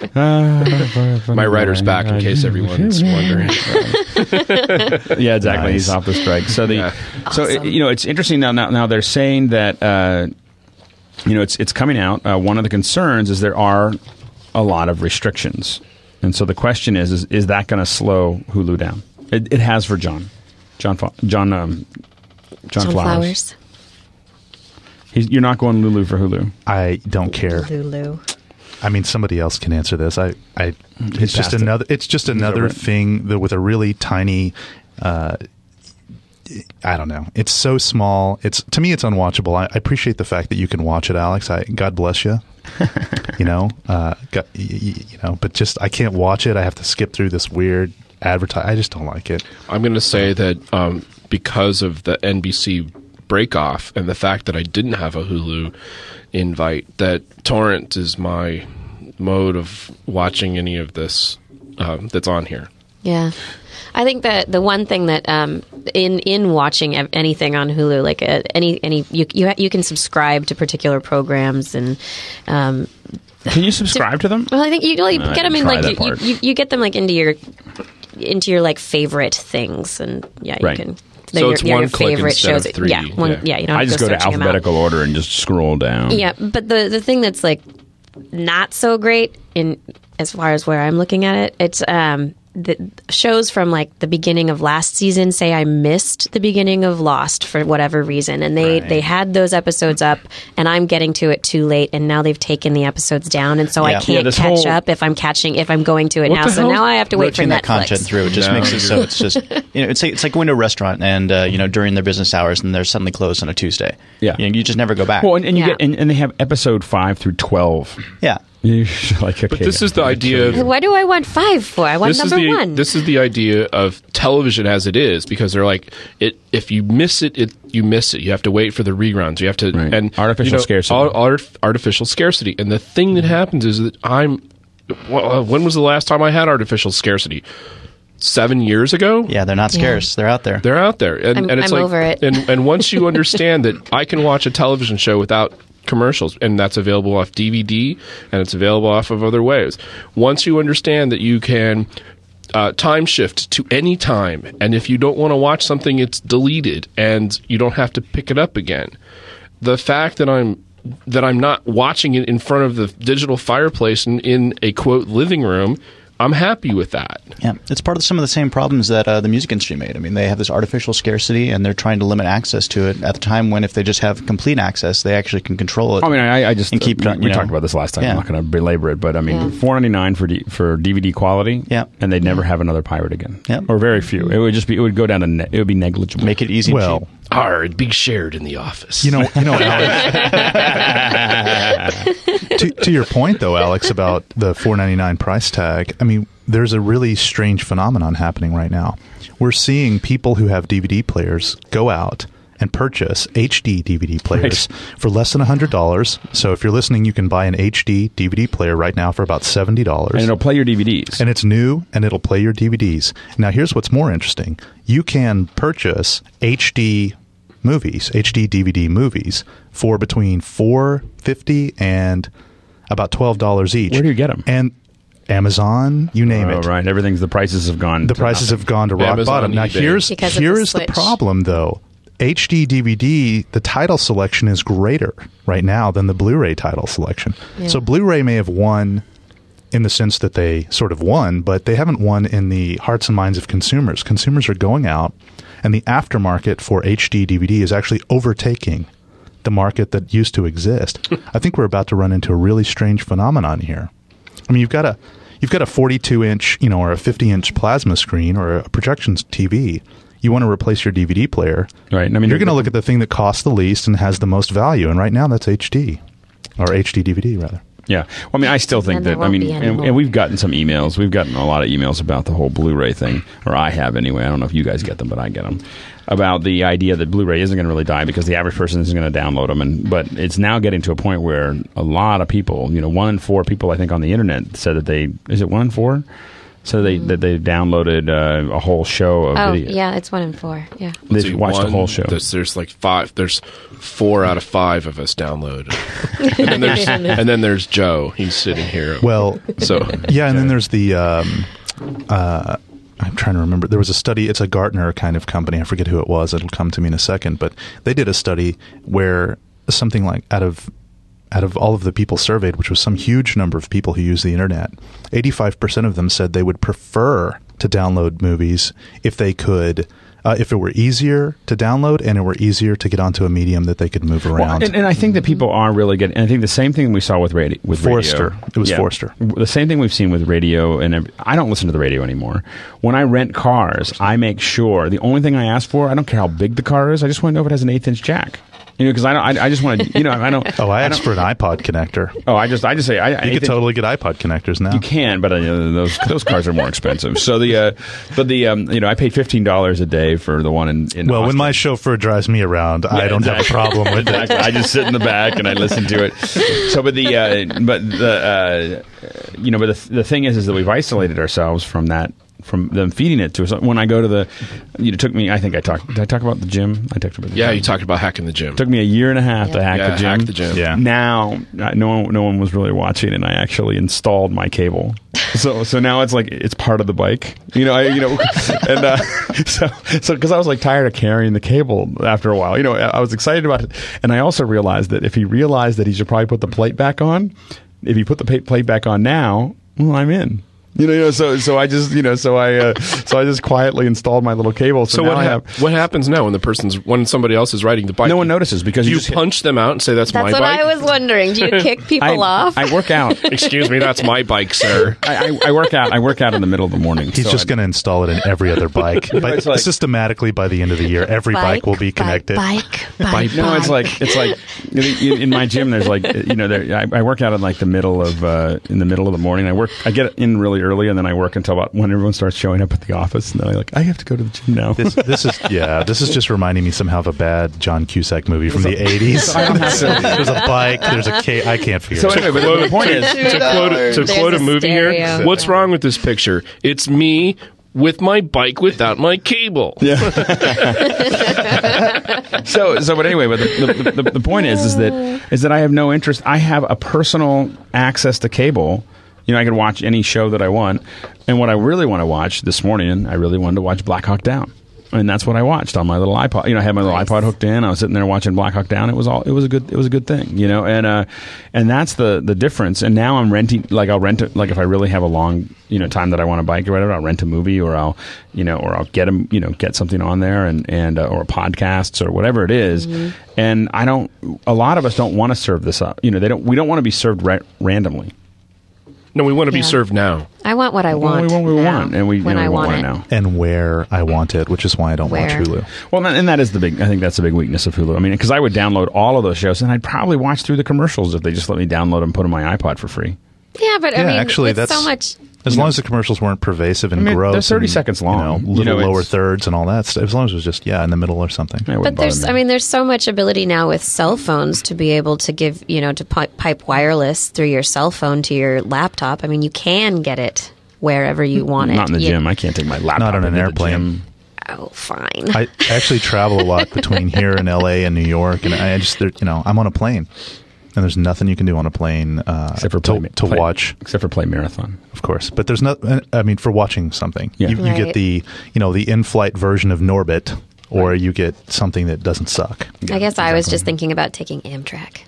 My writer's back, in case everyone's wondering. Yeah, exactly. Nice. He's off the strike. So Awesome. it's interesting now they're saying that it's coming out. One of the concerns is there are a lot of restrictions, and so the question is that going to slow Hulu down? It has for John Flowers. You're not going Lulu for Hulu. I don't care. Lulu. I mean, somebody else can answer this. It's just passed it. another. It's just another over it. thing that with a really tiny. I don't know. It's so small. To me, it's unwatchable. I appreciate the fact that you can watch it, Alex. God bless you. But just I can't watch it. I have to skip through this weird advertise. I just don't like it. I'm going to say that because of the NBC break-off and the fact that I didn't have a Hulu invite, that torrent is my mode of watching any of this that's on here. Yeah. I think that the one thing that in watching anything on Hulu, like you can subscribe to particular programs and. Can you subscribe to them? Well, I think you get them in you get them like into your like favorite things, and you can. So it's one click instead of 3. Yeah, you don't I just go to alphabetical order and just scroll down. Yeah, but the thing that's like not so great in as far as where I'm looking at it, it's the shows from like the beginning of last season. Say I missed the beginning of Lost for whatever reason, and they had those episodes up, and I'm getting to it too late, and now they've taken the episodes down, and so I can't catch up if I'm going to it now. So now I have to wait for Netflix. That content through it just makes it so it's just it's like going to a restaurant and during their business hours and they're suddenly closed on a Tuesday. Yeah, you just never go back. Well, and you get and they have episode 5 through 12. Yeah. Like, okay, but this is the idea of... What do I want 5 for? I want number 1. This is the idea of television as it is, because they're like, if you miss it, you miss it. You have to wait for the reruns. You have to... Right. And artificial scarcity. Artificial scarcity. And the thing that happens is that when was the last time I had artificial scarcity? 7 years ago? Yeah, they're not scarce. They're out there. They're out there. And it's I'm like, over it. And once you understand that I can watch a television show without commercials, and that's available off DVD, and it's available off of other ways. Once you understand that you can time shift to any time, and if you don't want to watch something, it's deleted, and you don't have to pick it up again. The fact that I'm not watching it in front of the digital fireplace in a quote living room, I'm happy with that. Yeah, it's part of some of the same problems that the music industry made. I mean, they have this artificial scarcity, and they're trying to limit access to it at the time when, if they just have complete access, they actually can control it. I mean, I just and keep. We talked about this last time. Yeah. I'm not going to belabor it, but I mean, $4.99 for DVD quality. Yeah. And they'd never have another pirate again. Yeah. Or very few. It would just be. It would go down to. It would be negligible. Make it easy. Well. And cheap. It'd be shared in the office. You know, Alex. to your point, though, Alex, about the $4.99 price tag. I mean, there's a really strange phenomenon happening right now. We're seeing people who have DVD players go out and purchase HD DVD players for less than $100. So if you're listening, you can buy an HD DVD player right now for about $70. And it'll play your DVDs. And it's new, and it'll play your DVDs. Now, here's what's more interesting. You can purchase HD movies, HD DVD movies, for between $4.50 and about $12 each. Where do you get them? And Amazon, you name it. Right. The prices have gone. The prices have gone to rock Amazon, bottom. Now, here's the problem, though. HD DVD, the title selection is greater right now than the Blu-ray title selection. Yeah. So Blu-ray may have won in the sense that they sort of won, but they haven't won in the hearts and minds of consumers. Consumers are going out, and the aftermarket for HD DVD is actually overtaking the market that used to exist. I think we're about to run into a really strange phenomenon here. I mean, you've got a 42-inch, or a 50-inch plasma screen or a projection TV. You want to replace your DVD player. Right. I mean, you're going to look at the thing that costs the least and has the most value, and right now that's HD, or HD DVD rather. Yeah. Well, I mean, I still think that, and we've gotten some emails. We've gotten a lot of emails about the whole Blu-ray thing, or I have anyway. I don't know if you guys get them, but I get them, about the idea that Blu-ray isn't going to really die because the average person isn't going to download them. But it's now getting to a point where a lot of people, 1 in 4 people, I think, on the internet said that is it 1 in 4? So that they downloaded a whole show of video. Oh, yeah, it's 1 in 4. Yeah, they watched the whole show. There's like 5. There's 4 out of 5 of us download. and then there's Joe. He's sitting here. Well, so yeah, and then there's the. I'm trying to remember. There was a study. It's a Gartner kind of company. I forget who it was. It'll come to me in a second. But they did a study where something like out of all of the people surveyed, which was some huge number of people who use the internet, 85% of them said they would prefer to download movies if they could, if it were easier to download and it were easier to get onto a medium that they could move around. Well, and I think that people are really getting, and I think the same thing we saw with Forrester. Radio. It was Forrester. The same thing we've seen with radio, and I don't listen to the radio anymore. When I rent cars, I make sure, the only thing I ask for, I don't care how big the car is, I just want to know if it has an 1/8-inch jack. Because I just want to, I don't. Oh, I asked for an iPod connector. Oh, I just say you could totally get iPod connectors now. You can, but those cars are more expensive. So I paid $15 a day for the one in. Well, Austin. when my chauffeur drives me around, I don't have a problem with it. I just sit in the back and I listen to it. So, but the thing is that we've isolated ourselves from that from them feeding it to us. When I go to the, it took me. Did I talk about the gym? I talked about the gym. You talked about hacking the gym. It took me a year and a half to hack the gym. Hack the gym. Yeah. Now, no one was really watching, and I actually installed my cable. So now it's like it's part of the bike, and so because I was like tired of carrying the cable after a while, I was excited about it, and I also realized that if he realized that he should probably put the plate back on, if he put the plate back on now, well, I'm in. So I just quietly installed my little cable. So what happens now when somebody else is riding the bike? No one notices because you punch them out and say that's my bike. That's what I was wondering. Do you kick people off? I work out. Excuse me, that's my bike, sir. I work out. I work out in the middle of the morning. He's just going to install it in every other bike. Systematically by the end of the year, every bike will be connected. Bike. No, it's like in my gym. There's I work out in like the middle of the morning. I get in really early, and then I work until about when everyone starts showing up at the office, and then I have to go to the gym now. This is just reminding me somehow of a bad John Cusack movie from the 80s. There's a bike, there's a cake. I can't figure it out. Anyway, but the point is to quote a movie here. What's wrong with this picture? It's me with my bike without my cable. Yeah. But anyway, the point is that I have no interest. I have a personal access to cable. I can watch any show that I want. And what I really want to watch this morning, I really wanted to watch Black Hawk Down. And that's what I watched on my little iPod. I had my little iPod hooked in. I was sitting there watching Black Hawk Down. It was a good thing, and that's the difference. And now I'm renting, I'll rent it, if I really have a long, time that I want to bike or whatever, I'll rent a movie or I'll get something on there and or podcasts or whatever it is. Mm-hmm. And a lot of us don't want to serve this up. We don't want to be served randomly. No, we want to be served now. I want what I want. We want what we want, and we when I want it now, and where I want it, which is why I don't watch Hulu. Well, and that is I think that's the big weakness of Hulu. I mean, because I would download all of those shows, and I'd probably watch through the commercials if they just let me download them and put them on my iPod for free. Yeah, but I mean, actually, that's so much. As long as the commercials weren't pervasive and gross, they're 30 seconds long, little lower thirds and all that stuff. As long as it was just in the middle or something. But there's so much ability now with cell phones to be able to give to pipe wireless through your cell phone to your laptop. I mean, you can get it wherever you want it. Not in the gym. I can't take my laptop. Not on an airplane. Oh, fine. I actually travel a lot between here and LA and New York, and I'm on a plane. And there's nothing you can do on a plane except for watch. Except for play marathon. Of course. But there's not, for watching something. Yeah. You get the in-flight version of Norbit, or you get something that doesn't suck. I guess I was just thinking about taking Amtrak.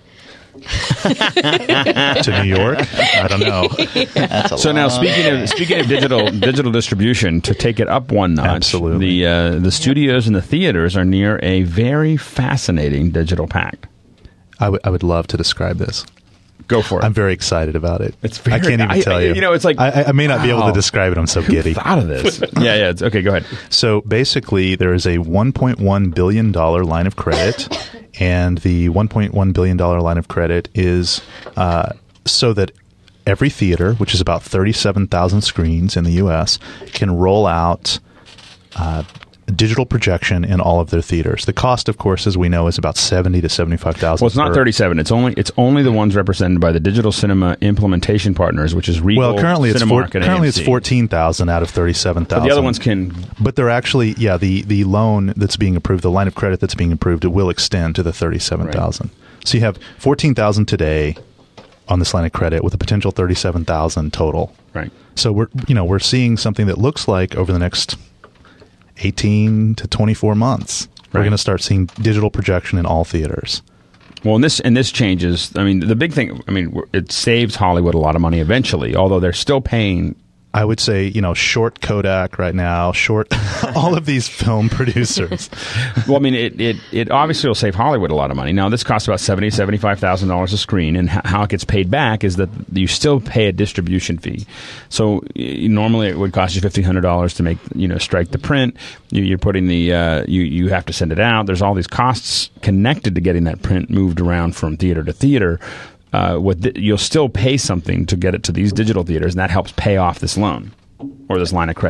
To New York? I don't know. So now, speaking of digital distribution, to take it up one notch, absolutely, the studios and the theaters are near a very fascinating digital pact. I would love to describe this. Go for it. I'm very excited about it. I can't even tell you. It's like I may not be able to describe it. I'm so giddy. Who thought of this? Yeah. It's, okay, go ahead. So basically, there is a $1.1 billion line of credit, and the $1.1 billion line of credit is so that every theater, which is about 37,000 screens in the U.S., can roll out digital projection in all of their theaters. The cost, of course, as we know, is about $70,000 to $75,000. Well, it's not 37. It's only the ones represented by the Digital Cinema Implementation Partners, which is Regal. Well, currently it's AMC. $14,000 out of $37,000. But the other ones can. But they're actually the loan that's being approved, the line of credit that's being approved, it will extend to the $37,000. Right. So you have $14,000 today on this line of credit with a potential $37,000 total. Right. So we're seeing something that looks like over the next 18 to 24 months, we're going to start seeing digital projection in all theaters. Well, and this changes. I mean, the big thing. I mean, it saves Hollywood a lot of money eventually, although they're still paying. I would say, short Kodak right now, short all of these film producers. Well, I mean, it obviously will save Hollywood a lot of money. Now, this costs about $75,000 a screen, and how it gets paid back is that you still pay a distribution fee. So normally it would cost you $1,500 to make, strike the print. You're putting the you have to send it out. There's all these costs connected to getting that print moved around from theater to theater. You'll still pay something to get it to these digital theaters, and that helps pay off this loan or this line of credit.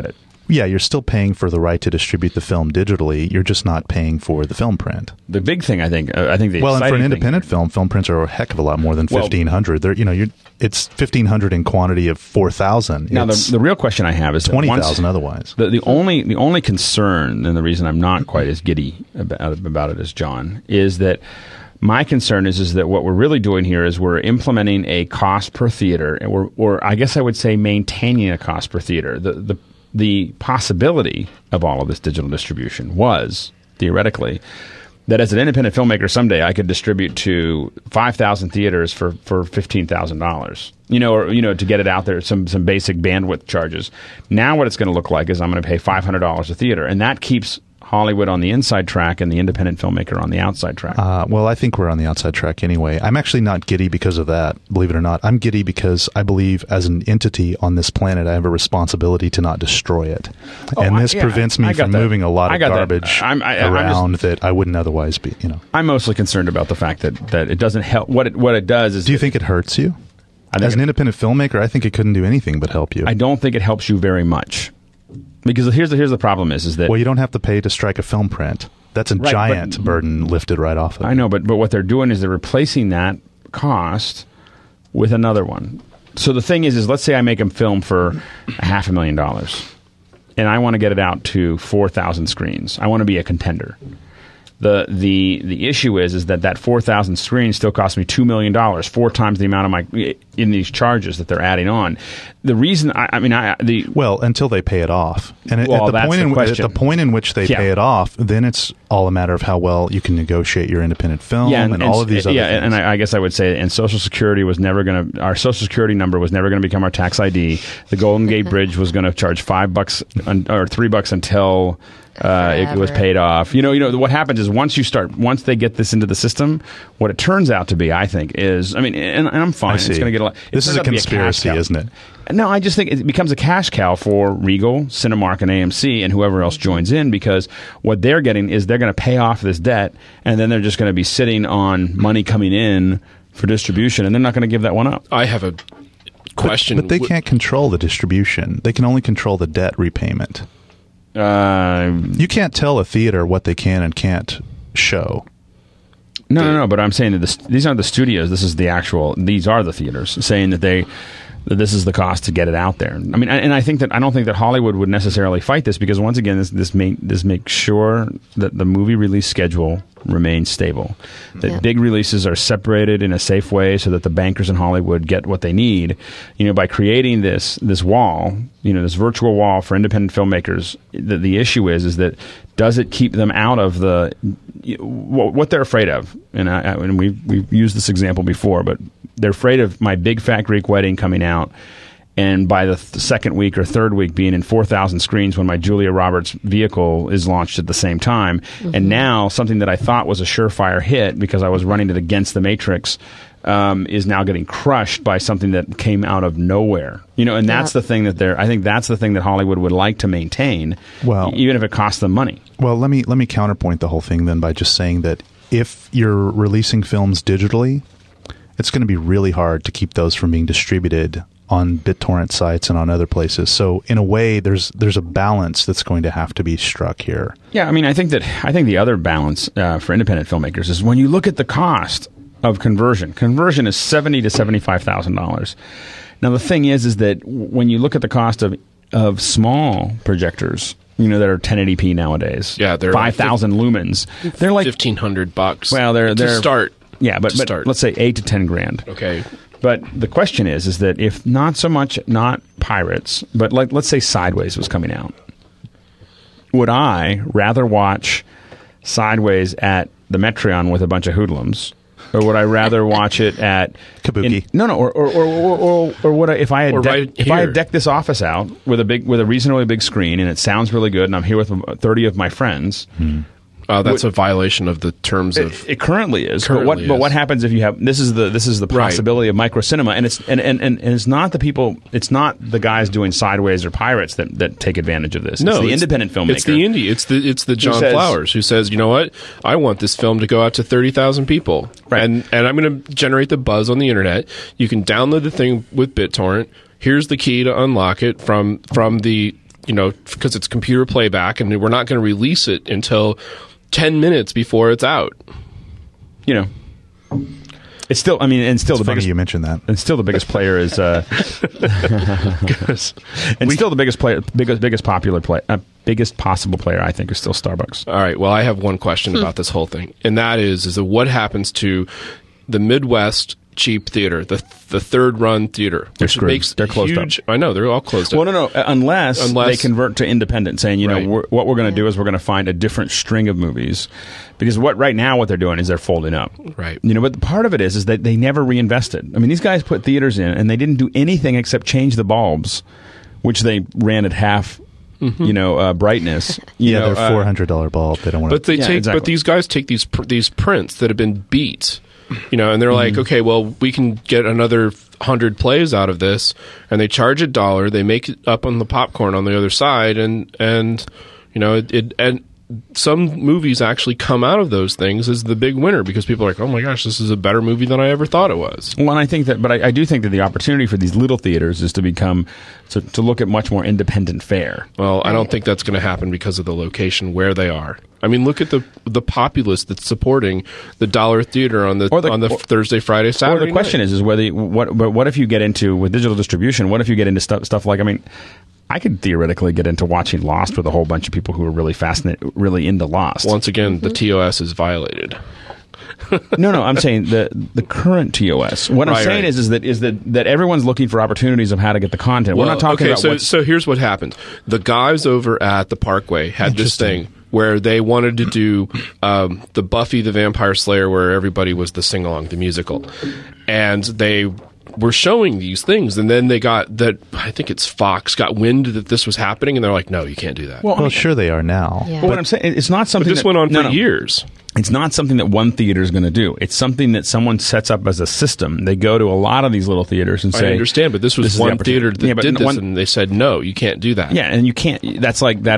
Yeah, you're still paying for the right to distribute the film digitally. You're just not paying for the film print. The big thing, I think the and for an independent film prints are a heck of a lot more than 1,500. They're, it's 1,500 in quantity of 4,000. Now, the real question I have is 20,000 otherwise. The only concern, and the reason I'm not quite as giddy about it as John, is that my concern is that what we're really doing here is we're implementing a cost per theater, or I guess I would say maintaining a cost per theater. The possibility of all of this digital distribution was, theoretically, that as an independent filmmaker someday I could distribute to 5,000 theaters for $15,000, to get it out there, some basic bandwidth charges. Now what it's going to look like is I'm going to pay $500 a theater, and that keeps Hollywood on the inside track and the independent filmmaker on the outside track. Well, I think we're on the outside track anyway. I'm actually not giddy because of that, believe it or not. I'm giddy because I believe as an entity on this planet, I have a responsibility to not destroy it. And this prevents me from moving a lot of garbage around that I wouldn't otherwise be, I'm mostly concerned about the fact that it doesn't help. What it does is... Do you think it hurts you? As an independent filmmaker, I think it couldn't do anything but help you. I don't think it helps you very much. Because here's the problem is that... Well, you don't have to pay to strike a film print. That's a giant burden lifted right off of it. I know, but what they're doing is they're replacing that cost with another one. So the thing is let's say I make a film for $500,000, and I want to get it out to 4,000 screens. I want to be a contender. The issue is that 4,000 screens still costs me $2 million, 4 times the amount of in these charges that they're adding on. The reason until they pay it off, and at the point in which they pay it off, then it's all a matter of how well you can negotiate your independent film and all of these other things. And I guess I would say, and Social Security our Social Security number was never going to become our tax ID. The Golden Gate Bridge was going to charge $5 or $3 until it was paid off. What happens is once they get this into the system, what it turns out to be, I think, is, and I'm fine. It's going to get a lot. This is a conspiracy, isn't it? No, I just think it becomes a cash cow for Regal, Cinemark, and AMC, and whoever else joins in, because what they're getting is they're going to pay off this debt, and then they're just going to be sitting on money coming in for distribution, and they're not going to give that one up. I have a question. But they can't control the distribution. They can only control the debt repayment. You can't tell a theater what they can and can't show. No. But I'm saying that these aren't the studios. These are the theaters saying that this is the cost to get it out there. And I don't think that Hollywood would necessarily fight this, because once again, this makes sure that the movie release schedule remains stable, that big releases are separated in a safe way so that the bankers in Hollywood get what they need. By creating this wall, this virtual wall for independent filmmakers, the issue is that does it keep them out of what they're afraid of? And we've used this example before, but they're afraid of My Big Fat Greek Wedding coming out, and by the second week or third week being in 4,000 screens when my Julia Roberts vehicle is launched at the same time. Mm-hmm. And now something that I thought was a surefire hit because I was running it against The Matrix is now getting crushed by something that came out of nowhere. And that's the thing I think that's the thing that Hollywood would like to maintain, even if it costs them money. Well, let me counterpoint the whole thing then by just saying that if you're releasing films digitally, it's going to be really hard to keep those from being distributed on BitTorrent sites and on other places. So in a way, there's a balance that's going to have to be struck here. Yeah, I think the other balance for independent filmmakers is when you look at the cost of conversion. Conversion is $70,000 to $75,000. Now the thing is that when you look at the cost of small projectors, that are 1080p nowadays, they're 5,000 lumens. They're like $1,500. Well, they're to start. Yeah, but let's say $8,000 to $10,000. Okay. But the question is that if not Pirates, but let's say Sideways was coming out, would I rather watch Sideways at the Metreon with a bunch of hoodlums, or would I rather watch it at Kabuki? Or would I, if I had decked this office out with a reasonably big screen and it sounds really good and I'm here with 30 of my friends. That's a violation of the terms of. It currently is. But what happens if you have this is the possibility of micro cinema, and it's not the people, it's not the guys doing Sideways or Pirates that take advantage of this. No, it's the independent filmmaker. It's the indie. It's the John Flowers who says, you know what, I want this film to go out to 30,000 people, right? And I'm going to generate the buzz on the internet. You can download the thing with BitTorrent. Here's the key to unlock it from the because it's computer playback, and we're not going to release it until 10 minutes before it's out. It's still, and still it's the funny biggest. You mentioned that, and still the biggest player is, and still the biggest player, biggest possible player, I think, is still Starbucks. All right. Well, I have one question about this whole thing, and that is that what happens to the Midwest cheap theater, the third run theater, which makes they're closed up. I know they're all closed up. Well, no, unless they convert to independent, saying, what we're going to do is we're going to find a different string of movies, because right now what they're doing is they're folding up, right? But part of it is that they never reinvested. I mean, these guys put theaters in, and they didn't do anything except change the bulbs, which they ran at half. Brightness. They're $400 bulb. They don't want. But but these guys take these prints that have been beat. And they're like, okay, well, we can get another 100 plays out of this, and they charge $1. They make it up on the popcorn on the other side, and some movies actually come out of those things as the big winner, because people are like, oh my gosh, this is a better movie than I ever thought it was. Well, and I think that, but I do think that the opportunity for these little theaters is to look at much more independent fare. Well, I don't think that's going to happen because of the location where they are. I mean, look at the populace that's supporting the dollar theater on the Thursday, Friday, Saturday. Or the question is whether what if you get into, with digital distribution? What if you get into stuff like, I could theoretically get into watching Lost with a whole bunch of people who are really fascinated, really into Lost. Once again, the TOS is violated. No, I'm saying the current TOS. What I'm saying is that everyone's looking for opportunities of how to get the content. We're not talking about. So here's what happened. The guys over at the Parkway had this thing where they wanted to do the Buffy the Vampire Slayer, where everybody was the sing along, the musical, and they were showing these things, and then they got that. I think it's Fox got wind that this was happening, and they're like, "No, you can't do that." Well, sure they are now. Yeah. But what I'm saying, it's not something. But this went on for years. It's not something that one theater is going to do. It's something that someone sets up as a system. They go to a lot of these little theaters and say, "I understand, but this was one theater that did this, and they said, no, you can't do that." Yeah, and you can't. That's like that.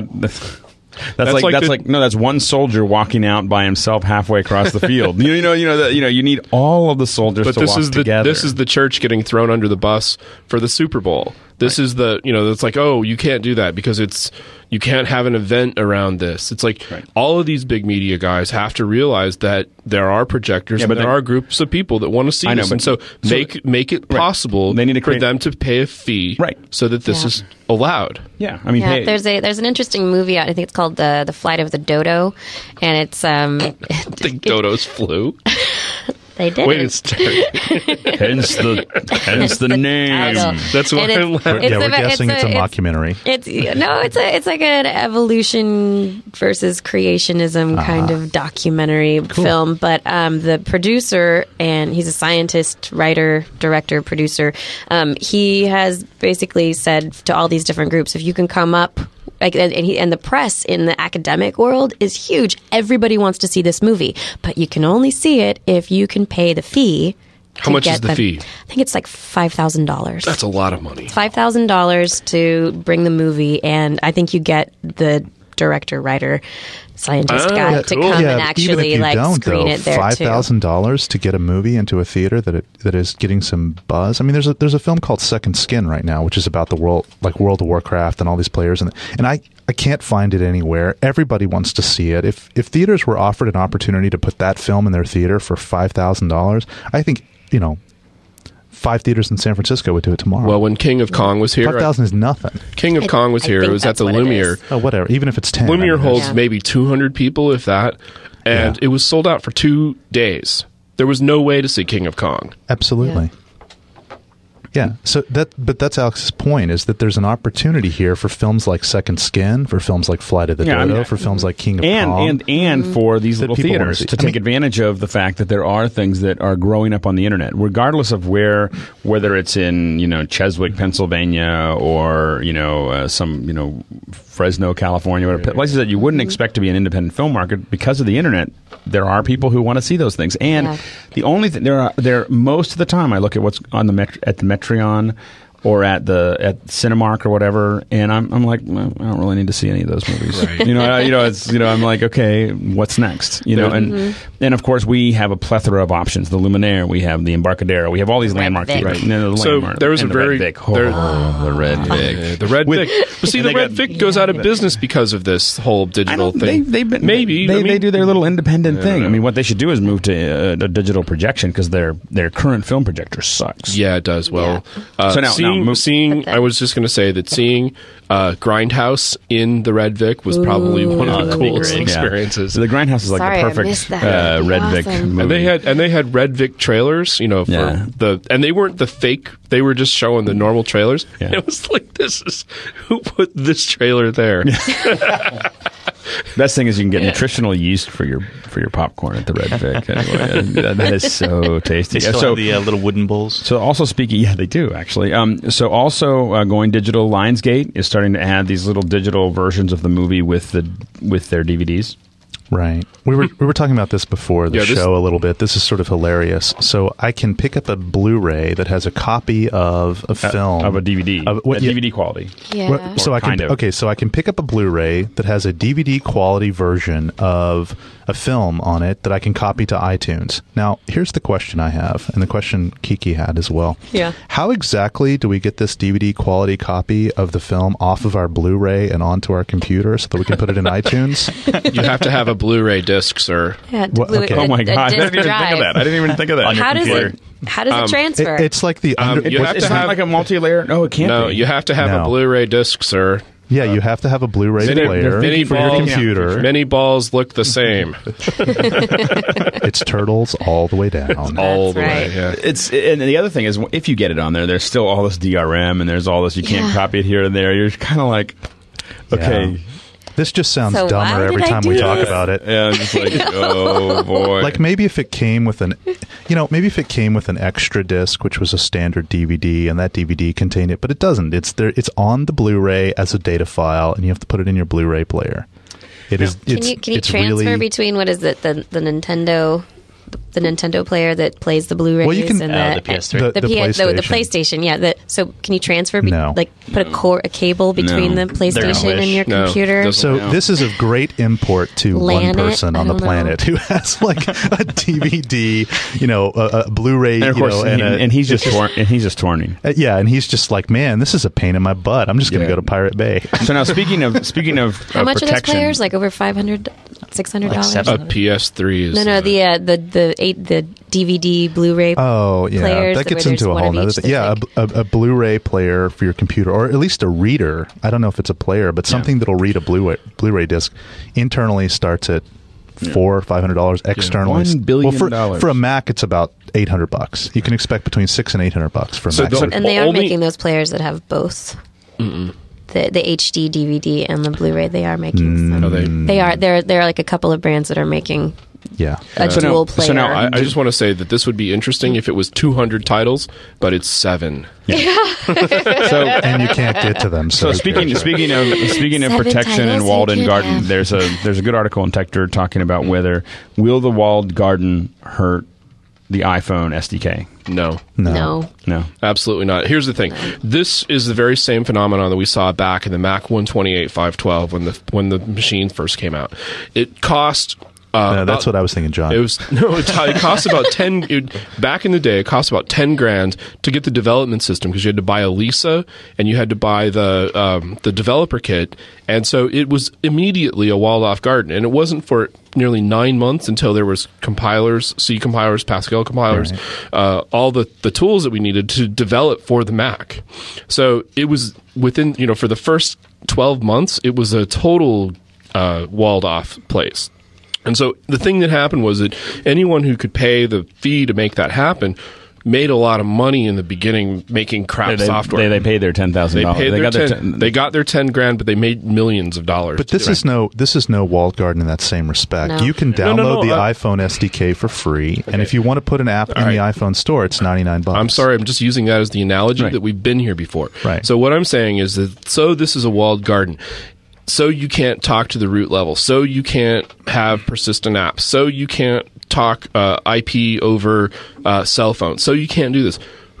That's one soldier walking out by himself halfway across the field. You need all of the soldiers to walk together. This is the church getting thrown under the bus for the Super Bowl. This is it's like, oh, you can't do that because you can't have an event around this. It's like all of these big media guys have to realize that there are projectors and there are groups of people that want to see this. And so make it possible for them to pay a fee so that this is allowed. Yeah. There's an interesting movie out. I think it's called The Flight of the Dodo, and it's I think dodos flew. They did. Wait, it's hence the name. That's why I'm laughing. We're guessing it's a mockumentary. It's like an evolution versus creationism kind of documentary film. But the producer, and he's a scientist, writer, director, producer, he has basically said to all these different groups, if you can come up. And the press in the academic world is huge. Everybody wants to see this movie, but you can only see it if you can pay the fee. How much is the fee? I think it's like $5,000. That's a lot of money. $5,000 to bring the movie, and I think you get the director, writer, scientist guy to come and actually screen it there too. $5,000 to get a movie into a theater that is getting some buzz. I mean, there's a film called Second Skin right now, which is about the World of Warcraft and all these players, and I can't find it anywhere. Everybody wants to see it. If theaters were offered an opportunity to put that film in their theater for $5,000, I think 5 theaters in San Francisco would do it tomorrow. Well, when King of Kong was here, 5,000 is nothing. King of Kong was here. It was at the Lumiere. Oh, whatever. Even if it's 10. Lumiere holds maybe 200 people, if that, and it was sold out for 2 days. There was no way to see King of Kong. Absolutely. Yeah. So that's Alex's point, is that there's an opportunity here for films like Second Skin, for films like Flight of the Dodo, for films like King of Kong, and for these little theaters to take advantage of the fact that there are things that are growing up on the internet, regardless of whether it's in Cheswick, Pennsylvania, or some Fresno, California, or places that you wouldn't expect to be an independent film market. Because of the internet, there are people who want to see those things, and the only thing there most of the time I look at what's on the Metreon or at Cinemark or whatever, and I'm like, well, I don't really need to see any of those movies. Right. I'm like, okay, what's next? And of course we have a plethora of options. The Luminaire, we have the Embarcadero, we have all these landmark theaters. Right. So there was a very the Red Vic. The Red Vic. But see, the Red Vic goes out of business because of this whole digital thing. They do their little independent thing. I mean, what they should do is move to a digital projection because their current film projector sucks. Yeah, it does. Well, so now I was just going to say that seeing Grindhouse in the Red Vic was probably one of the coolest experiences. So the Grindhouse is like Sorry, the perfect Red Vic movie. And they had Red Vic trailers, and they weren't the fake. They were just showing the normal trailers. Yeah. It was like, who put this trailer there? Best thing is you can get nutritional yeast for your popcorn at the Red Vic. Anyway, that is so tasty. They still have the little wooden bowls. So also speaking, they do actually. So also going digital, Lionsgate is starting to add these little digital versions of the movie with their DVDs. Right. We were talking about this before the show a little bit. This is sort of hilarious. So I can pick up a Blu-ray that has a copy of a film of a DVD, DVD quality. Yeah. So I can pick up a Blu-ray that has a DVD quality version of a film on it that I can copy to iTunes. Now, here's the question I have, and the question Kiki had as well. Yeah. How exactly do we get this DVD quality copy of the film off of our Blu-ray and onto our computer so that we can put it in iTunes? You have to have a Blu-ray disc, sir. Yeah, oh my God! I didn't even think of that. I didn't even think of that. How does it transfer? It's like the it's not like a multi-layer. No, it can't. No, you have to have a Blu-ray disc, sir. Yeah, you have to have a Bluray player for your computer. Many balls look the same. It's turtles all the way down. All the way. Yeah. And the other thing is, if you get it on there, there's still all this DRM and there's all this. You can't copy it here and there. You're kind of like, okay. Yeah. This just sounds dumber every time we talk about it. Yeah, I'm just like, oh boy. Like maybe if it came with an extra disc, which was a standard DVD, and that DVD contained it, but it doesn't. It's there. It's on the Blu-ray as a data file, and you have to put it in your Blu-ray player. Can you transfer between what is it the Nintendo player that plays the Blu-rays and the PS3, the PlayStation? Yeah. So can you transfer? Put a cable between the PlayStation and your computer? So this is of great import to one person on the planet who has like a DVD, a Blu-ray, and of course, and he's just torning. Yeah, and he's just like, man, this is a pain in my butt. I'm just going to go to Pirate Bay. So now speaking of how much are those players? Like over $500, $600? A PS3 is the DVD Blu-ray. Oh yeah, players, that gets into a whole nother thing. Yeah, a Blu-ray player for your computer, or at least a reader. I don't know if it's a player, but something that'll read a Blu-ray disc internally starts at $400 or $500. Externally, $1 billion. For a Mac, it's about $800. You can expect between $600 and $800 for a Mac. And they are making those players that have both. The HD DVD and the Blu-ray. They are making. They are. There are like a couple of brands that are making. Yeah, a dual player. So now, I just want to say that this would be interesting if it was 200 titles, but it's 7. Yeah. And you can't get to them. So speaking of protection and walled in garden, there's a good article in TechDirt talking about will the walled garden hurt the iPhone SDK? No. Absolutely not. Here's the thing. This is the very same phenomenon that we saw back in the Mac 128 512 when the machine first came out. It cost. That's what I was thinking, John. It cost about 10. Back in the day, it cost about $10,000 to get the development system because you had to buy a Lisa and you had to buy the developer kit, and so it was immediately a walled-off garden. And it wasn't for nearly 9 months until there was compilers, C compilers, Pascal compilers, all the tools that we needed to develop for the Mac. So it was within for the first 12 months, it was a total walled-off place. And so the thing that happened was that anyone who could pay the fee to make that happen made a lot of money in the beginning making crap software. They paid their $10,000. They got their $10,000, but they made millions of dollars. But this is no walled garden in that same respect. No. You can download the iPhone SDK for free, and if you want to put an app in the iPhone store, it's $99. I'm sorry, I'm just using that as the analogy that we've been here before. Right. So what I'm saying is that this is a walled garden. So you can't talk to the root level. So you can't have persistent apps. So you can't talk IP over cell phone. So you can't do this.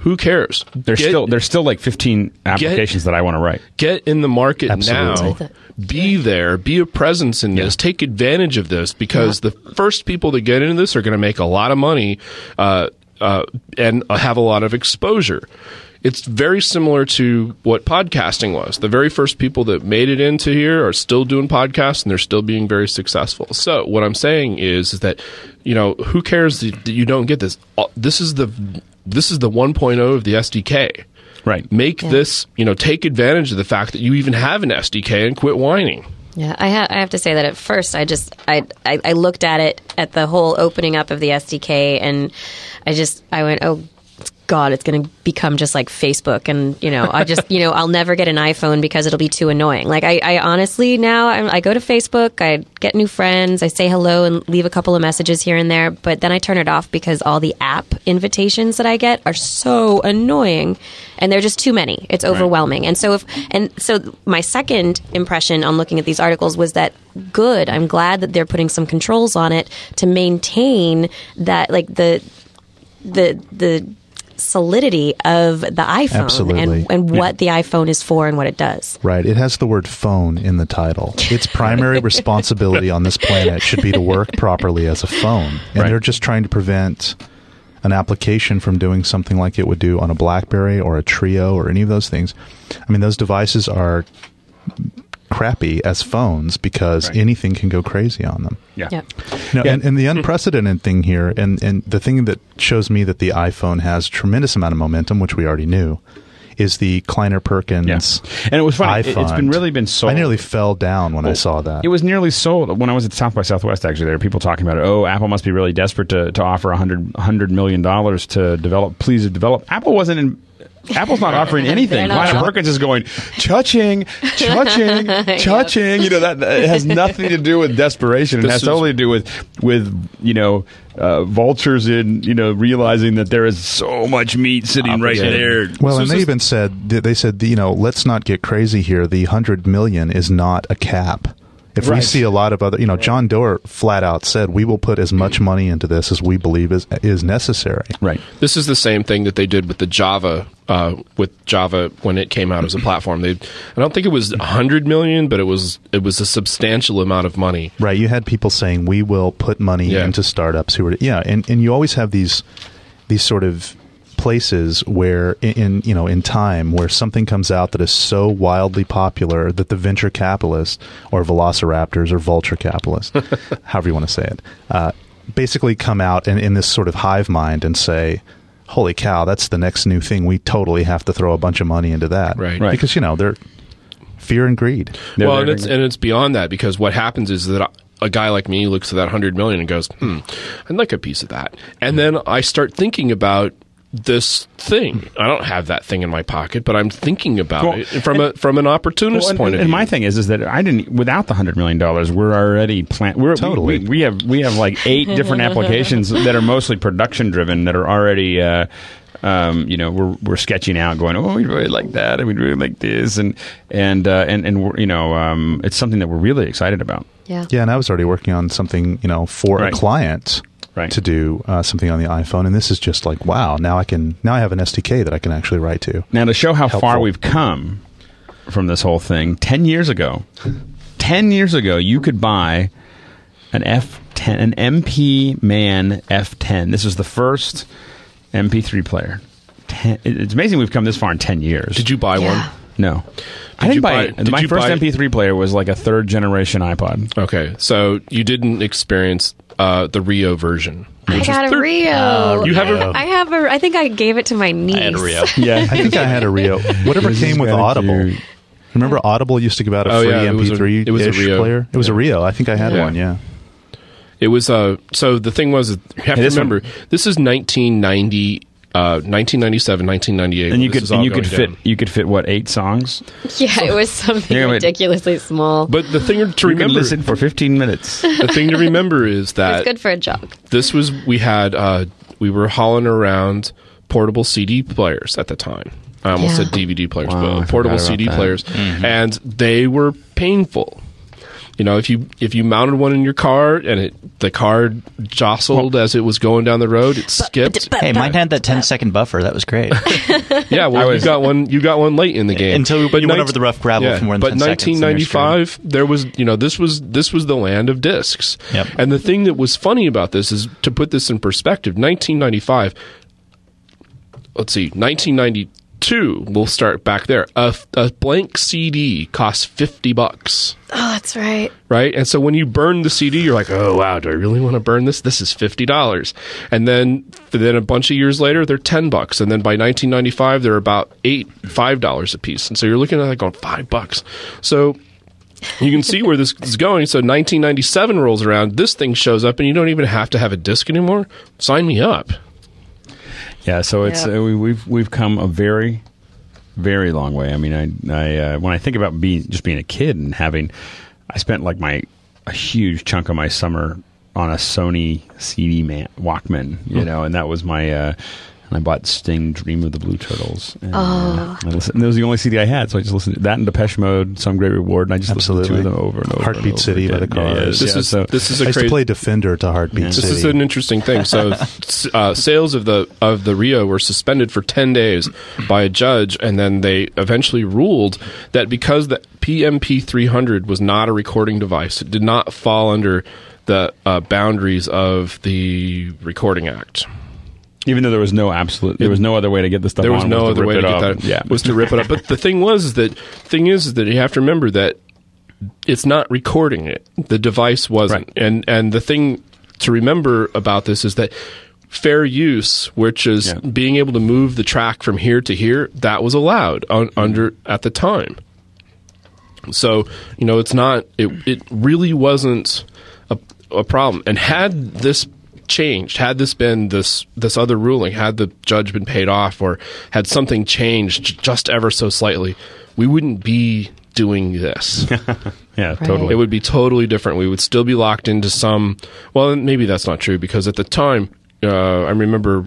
Who cares? There's still like 15 applications that I want to write. Get in the market Absolutely. now. Be there. Be a presence in this. Take advantage of this, because the first people that get into this are going to make a lot of money and have a lot of exposure. It's very similar to what podcasting was. The very first people that made it into here are still doing podcasts, and they're still being very successful. So what I'm saying is that, who cares that you don't get this? This is the 1.0 of the SDK. Right. Make this, take advantage of the fact that you even have an SDK and quit whining. Yeah, I have to say that at first I looked at it at the whole opening up of the SDK, and I went, oh God, it's going to become just like Facebook, and I'll never get an iPhone because it'll be too annoying. Like I honestly now I go to Facebook, I get new friends, I say hello and leave a couple of messages here and there, but then I turn it off because all the app invitations that I get are so annoying, and they're just too many. It's overwhelming. And so my second impression on looking at these articles was that good. I'm glad that they're putting some controls on it to maintain that, like the solidity of the iPhone. Absolutely. and what the iPhone is for and what it does. Right. It has the word phone in the title. Its primary responsibility on this planet should be to work properly as a phone. And they're just trying to prevent an application from doing something like it would do on a BlackBerry or a Treo or any of those things. I mean, those devices are crappy as phones because anything can go crazy on them. Yeah. Yep. And the unprecedented thing here, and the thing that shows me that the iPhone has tremendous amount of momentum, which we already knew, is the Kleiner Perkins. And it was funny. iFund. It's really been sold. I nearly fell down when I saw that. It was nearly sold when I was at South by Southwest. Actually, there were people talking about it. Oh, Apple must be really desperate to offer $100 million to develop. Please develop. Apple's not offering anything. Kleiner Perkins is going, cha-ching. That it has nothing to do with desperation. It has totally to do with vultures in realizing that there is so much meat sitting right there. Well, and they even said let's not get crazy here. The 100 million is not a cap. If we see a lot of other, John Doerr flat out said, we will put as much money into this as we believe is necessary. Right. This is the same thing that they did with the Java, when it came out as a platform. I don't think it was 100 million, but it was a substantial amount of money. Right. You had people saying, we will put money into startups and you always have these sort of places where in time where something comes out that is so wildly popular that the venture capitalists or velociraptors or vulture capitalists, however you want to say it, basically come out and in this sort of hive mind and say, holy cow, that's the next new thing. We totally have to throw a bunch of money into that. Right. Because, they're fear and greed. Well, and it's beyond that, because what happens is that a guy like me looks at that 100 million and goes, I'd like a piece of that. And then I start thinking about this thing. I don't have that thing in my pocket, but I'm thinking about it from an opportunist point of view. And my thing is that I didn't. Without the $100 million, we're already totally. We have like 8 different applications that are mostly production driven that are already. We're sketching out, going, oh, we really like that, and we really like this, and it's something that we're really excited about. Yeah. Yeah, and I was already working on something, for a client. Right. To do something on the iPhone, and this is just like, wow, now I have an SDK that I can actually write to. Now, to show how far we've come from this whole thing, 10 years ago, you could buy an F10, an MP Man F10. This was the first MP3 player. It's amazing we've come this far in 10 years. Did you buy one? No. I didn't buy it. My first MP3 player was like a 3rd generation iPod. Okay, so you didn't experience the Rio version. I got a Rio. You have a? I think I gave it to my niece. I had a Rio. Yeah, I think I had a Rio. Whatever came with Audible. Remember Audible used to give out a free MP3 player? It was a Rio. I think I had one, yeah. It was so the thing was, you have to remember, this is 1990. 1997, 1998. And you could fit what, 8 songs? Yeah, it was something ridiculously small. But the thing to remember, listen for 15 minutes. The thing to remember is that it's good for a jog. This was we were hauling around portable CD players at the time. I almost said DVD players, but portable CD players, and they were painful. if you mounted one in your car and the car jostled as it was going down the road, it skipped. Hey, mine had that 10-second buffer. That was great. Yeah, well, you got one late in the game until you went over the rough gravel for more than 10 seconds. But 1995, there was this was the land of discs. Yep. And the thing that was funny about this is, to put this in perspective, 1995. Let's see, 1992. We'll start back there. A blank CD costs $50. Oh, that's right. Right? And so when you burn the CD, you're like, oh, wow, do I really want to burn this? This is $50. And then a bunch of years later, they're $10. And then by 1995, they're about $5 a piece. And so you're looking at like going $5. So you can see where this is going. So 1997 rolls around, this thing shows up, and you don't even have to have a disc anymore. Sign me up. Yeah, so it's we've come a very, very long way. I mean, I when I think about being a kid and I spent like a huge chunk of my summer on a Sony CD Walkman, and that was my. And I bought Sting, Dream of the Blue Turtles. And, and it was the only CD I had, so I just listened to that and Depeche Mode, Some Great Reward, and I just listened to them over and over. Heartbeat and over City again. by the Cars. This is I used to play Defender to Heartbeat City. This is an interesting thing. So sales of the Rio were suspended for 10 days by a judge, and then they eventually ruled that because the PMP 300 was not a recording device, it did not fall under the boundaries of the Recording Act. Even though there was no other way to get the stuff. There was on, no was other way to get that. Yeah. Was to rip it up. But the thing is that you have to remember that it's not recording it. The device wasn't. Right. And the thing to remember about this is that fair use, which is being able to move the track from here to here, that was allowed under at the time. So it's not. It really wasn't a problem. And had this changed, had this been this other ruling, had the judge been paid off, or had something changed just ever so slightly, we wouldn't be doing this. Yeah, right. Totally. It would be totally different. We would still be locked into some. Well, maybe that's not true, because at the time, I remember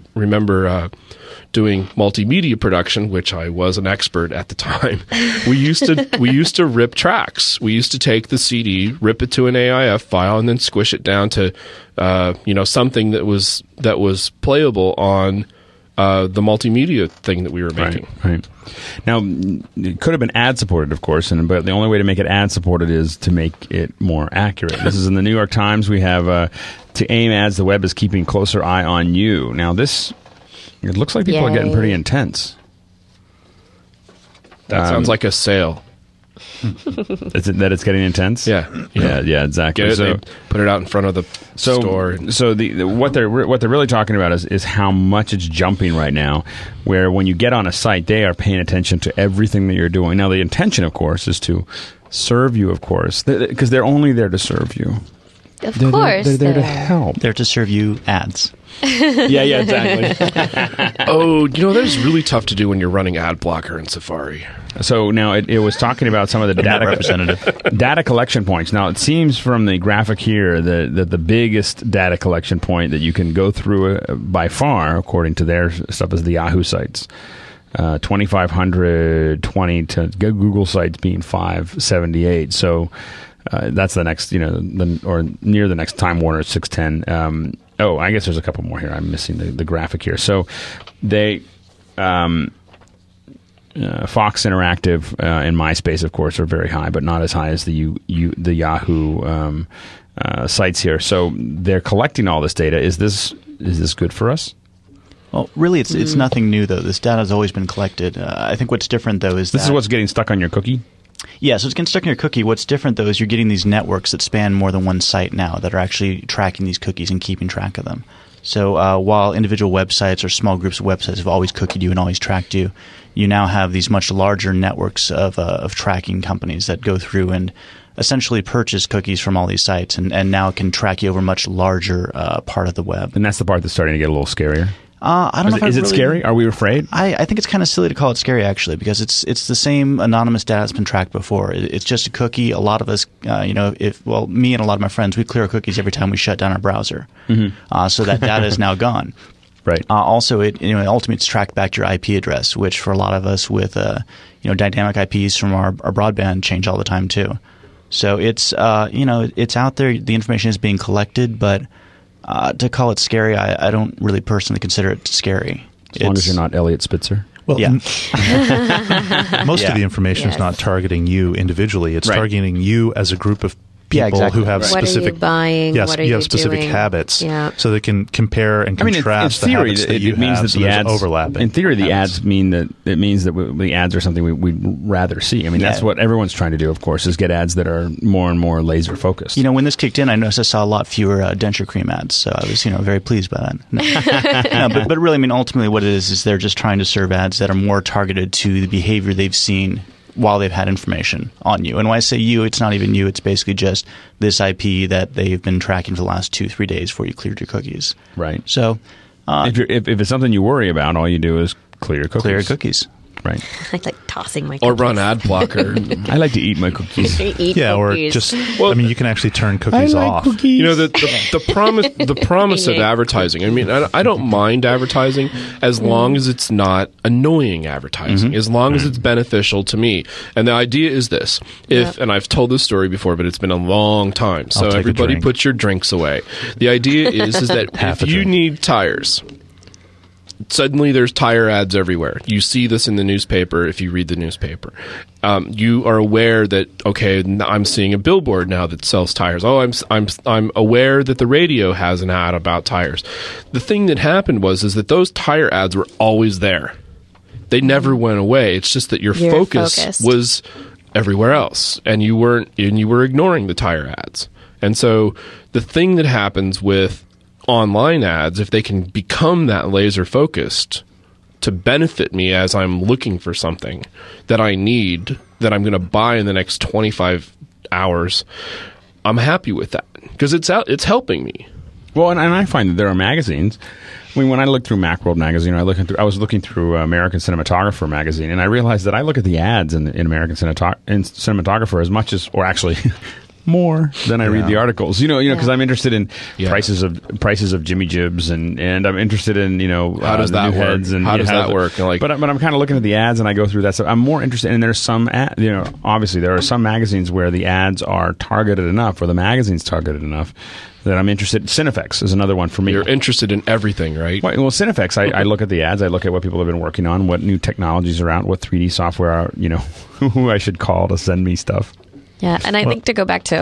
doing multimedia production, which I was an expert at the time. We used to rip tracks. We used to take the CD, rip it to an AIF file, and then squish it down to something that was playable on the multimedia thing that we were making. Right. Now, it could have been ad supported, of course, but the only way to make it ad supported is to make it more accurate. This is in the New York Times. We have to aim ads, the web is keeping closer eye on you. Now, it looks like people are getting pretty intense. That sounds like a sale. That it's getting intense? Yeah, exactly. Get it, they put it out in front of the store. So what they're really talking about is how much it's jumping right now. Where when you get on a site, they are paying attention to everything that you're doing. Now, the intention, of course, is to serve you, of course, because they're only there to serve you. Of course, they're there to help. They're to serve you ads. Yeah, exactly. Oh, that is really tough to do when you're running ad blocker in Safari. So now it was talking about some of the data collection points. Now, it seems from the graphic here that the biggest data collection point that you can go through by far, according to their stuff, is the Yahoo sites. 2,500, 20 to Google sites being 578. So that's the next, or near the next Time Warner 610. I guess there's a couple more here. I'm missing the graphic here. So they, Fox Interactive and MySpace, of course, are very high, but not as high as the Yahoo sites here. So they're collecting all this data. Is this good for us? Well, really, it's nothing new, though. This data has always been collected. I think what's different, though, is this is what's getting stuck on your cookie? Yeah, so it's getting stuck in your cookie. What's different, though, is you're getting these networks that span more than one site now that are actually tracking these cookies and keeping track of them. So while individual websites or small groups of websites have always cookied you and always tracked you, you now have these much larger networks of tracking companies that go through and essentially purchase cookies from all these sites and now can track you over a much larger part of the web. And that's the part that's starting to get a little scarier. I don't know. Is it scary? Are we afraid? I think it's kind of silly to call it scary, actually, because it's the same anonymous data that's been tracked before. It's just a cookie. A lot of us, me and a lot of my friends, we clear our cookies every time we shut down our browser. Mm-hmm. So that data is now gone. Right. Also, ultimately, it's tracked back to your IP address, which for a lot of us with dynamic IPs from our broadband change all the time too. So it's it's out there. The information is being collected, but to call it scary, I don't really personally consider it scary. As long as you're not Elliot Spitzer. Well, Yeah. most of the information is not targeting you individually. It's targeting you as a group of people who have specific. What are you buying? Yes, what are you have specific doing? habits. Yeah. So they can compare and contrast in the theory, habits that you means have. that So the there's ads overlapping. In theory, the ads mean that it means that the ads are something we'd rather see. I mean, that's what everyone's trying to do, of course, is get ads that are more and more laser focused. When this kicked in, I noticed I saw a lot fewer denture cream ads, so I was very pleased by that. No, but really, I mean, ultimately, what it is they're just trying to serve ads that are more targeted to the behavior they've seen while they've had information on you. And when I say you, it's not even you. It's basically just this IP that they've been tracking for the last 2-3 days before you cleared your cookies. Right. So if it's something you worry about, all you do is clear your cookies. clear your cookies. Right. I like tossing my Or cookies. run ad blocker. I like to eat my cookies. Eat Yeah, cookies. or just you can actually turn cookies off. The promise of advertising. I mean, I don't mind advertising as long as it's not annoying advertising, as long as it's beneficial to me. And the idea is this: and I've told this story before, but it's been a long time. So take a everybody, drink. put your drinks away. The idea is that Half if a you drink. need tires. Suddenly there's tire ads everywhere. You see this in the newspaper if you read the newspaper. You are aware that, okay, I'm seeing a billboard now that sells tires. Oh, I'm aware that the radio has an ad about tires. The thing that happened is that those tire ads were always there. They never went away. It's just that your focus focused. was everywhere else, and you were ignoring the tire ads. And so the thing that happens with online ads, if they can become that laser focused to benefit me as I'm looking for something that I need, that I'm going to buy in the next 25 hours, I'm happy with that because it's helping me. Well, and I find that there are magazines. I mean, when I look through Macworld magazine, I was looking through American Cinematographer magazine, and I realized that I look at the ads in American Cinematographer as much as, or actually more than I read the articles. Because I'm interested in prices of Jimmy Jibs, and I'm interested in how does that work? Heads and how does that work? But I'm kind of looking at the ads, and I go through that stuff. I'm more interested, and there's some obviously there are some magazines where the ads are targeted enough, or the magazine's targeted enough, that I'm interested. Cinefex is another one for me. You're interested in everything, right? Well, Cinefex, I look at the ads, I look at what people have been working on, what new technologies are out, what 3D software are, who I should call to send me stuff. Yeah, and I think to go back to,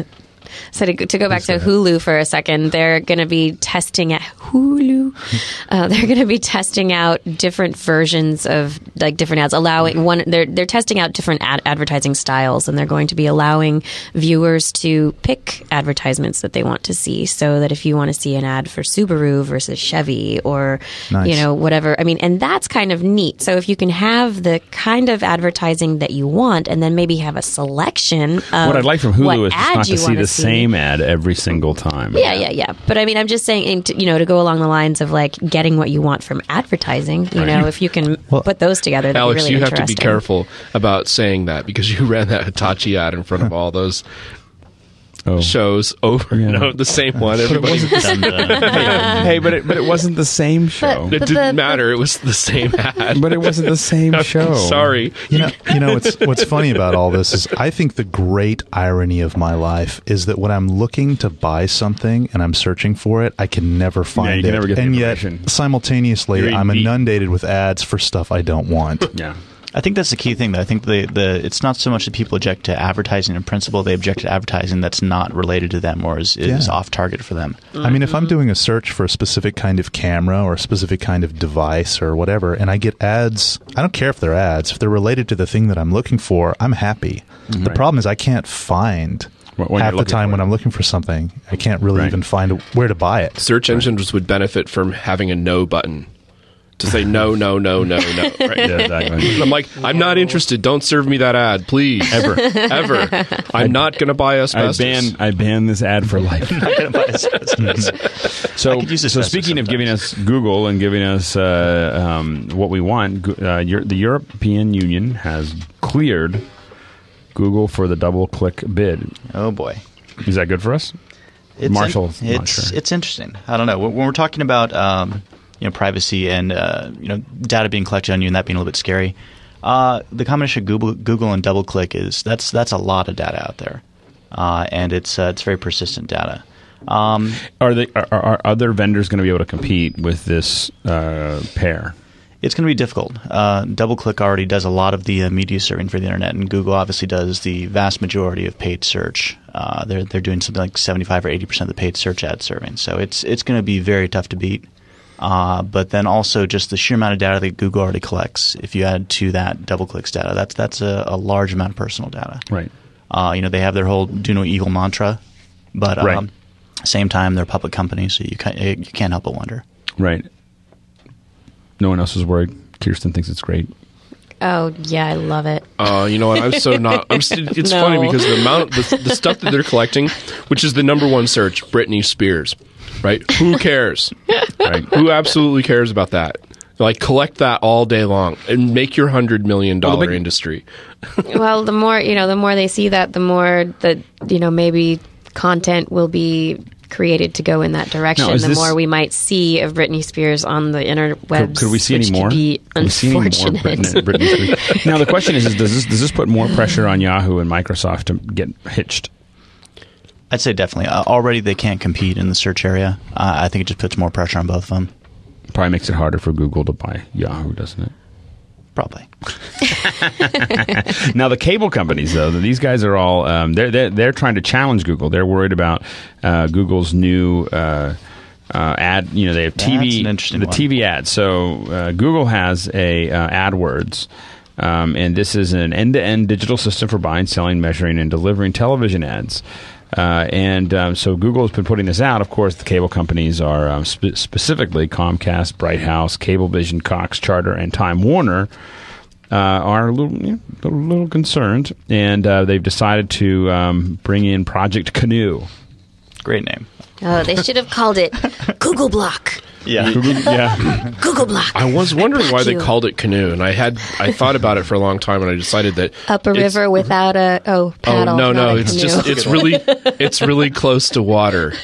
to go back to Hulu for a second, they're going to be testing at Hulu. They're going to be testing out different versions of different ads, they're testing out different advertising styles, and they're going to be allowing viewers to pick advertisements that they want to see. So that if you want to see an ad for Subaru versus Chevy or whatever, I mean, and that's kind of neat. So if you can have the kind of advertising that you want, and then maybe have a selection of what I'd like from Hulu is just not to see the same ad every single time. Yeah. But I mean, I'm just saying, to go along the lines of getting what you want from advertising. If you can put those together, that'd Alex, be really you have interesting. to be careful about saying that because you ran that Hitachi ad in front of all those shows over the same one. Everybody. Hey, but it wasn't the same show. It didn't matter. It was the same ad. But it wasn't the same show. Sorry. What's funny about all this is I think the great irony of my life is that when I'm looking to buy something and I'm searching for it, I can never find you can never get the and yet information. simultaneously I'm inundated with ads for stuff I don't want. Yeah. I think that's the key thing, though. I think it's not so much that people object to advertising in principle; they object to advertising that's not related to them or is off target for them. I mean, if I'm doing a search for a specific kind of camera or a specific kind of device or whatever, and I get ads, I don't care if they're ads. If they're related to the thing that I'm looking for, I'm happy. The problem is I can't find half the time when I'm looking for something. I can't really even find where to buy it. Search engines would benefit from having a no button. To say no. Right? Yeah, exactly. I'm like, I'm not interested. Don't serve me that ad, please. Ever. I'm not going to buy asbestos. I ban this ad for life. So speaking of giving us Google and giving us what we want, the European Union has cleared Google for the double-click bid. Oh boy, is that good for us? Marshall's not sure. It's interesting. I don't know when we're talking about. Privacy and data being collected on you and that being a little bit scary. The combination of Google and DoubleClick that's a lot of data out there. and it's very persistent data. Are other vendors going to be able to compete with this pair? It's going to be difficult. DoubleClick already does a lot of the media serving for the internet, and Google obviously does the vast majority of paid search. They're doing something like 75 or 80% of the paid search ad serving. So it's going to be very tough to beat. But then also just the sheer amount of data that Google already collects. If you add to that DoubleClick's data, that's a large amount of personal data. Right. They have their whole "do no evil" mantra, but right. Same time they're a public company, so you can't help but wonder. Right. No one else is worried. Kirsten thinks it's great. Oh yeah, I love it. You know what? It's No. funny because the amount, the stuff that they're collecting, which is the number one search, Britney Spears, right? Who cares? Right? Who absolutely cares about that? Like, collect that all day long and make your $100 million industry. Well, the more they see that, the more that maybe content will be created to go in that direction. Now, more we might see of Britney Spears on the interwebs. Could we see any more? Be unfortunate. Britney Spears? Now the question is does this put more pressure on Yahoo and Microsoft to get hitched? I'd say definitely. Already they can't compete in the search area. I think it just puts more pressure on both of them. Probably makes it harder for Google to buy Yahoo, doesn't it? Probably. Now the cable companies, though, these guys are all they're trying to challenge Google. They're worried about Google's new ad. They have TV, TV ads. So Google has a AdWords, and this is an end-to-end digital system for buying, selling, measuring, and delivering television ads. So Google has been putting this out. Of course, the cable companies are specifically Comcast, Bright House, Cablevision, Cox, Charter, and Time Warner are a little concerned, and they've decided to bring in Project Canoe. Great name. Oh, they should have called it Google Block. Yeah. Google Block. I was wondering why they called it Canoe, and I thought about it for a long time, and I decided that up a river without a paddle. No, it's really close to water.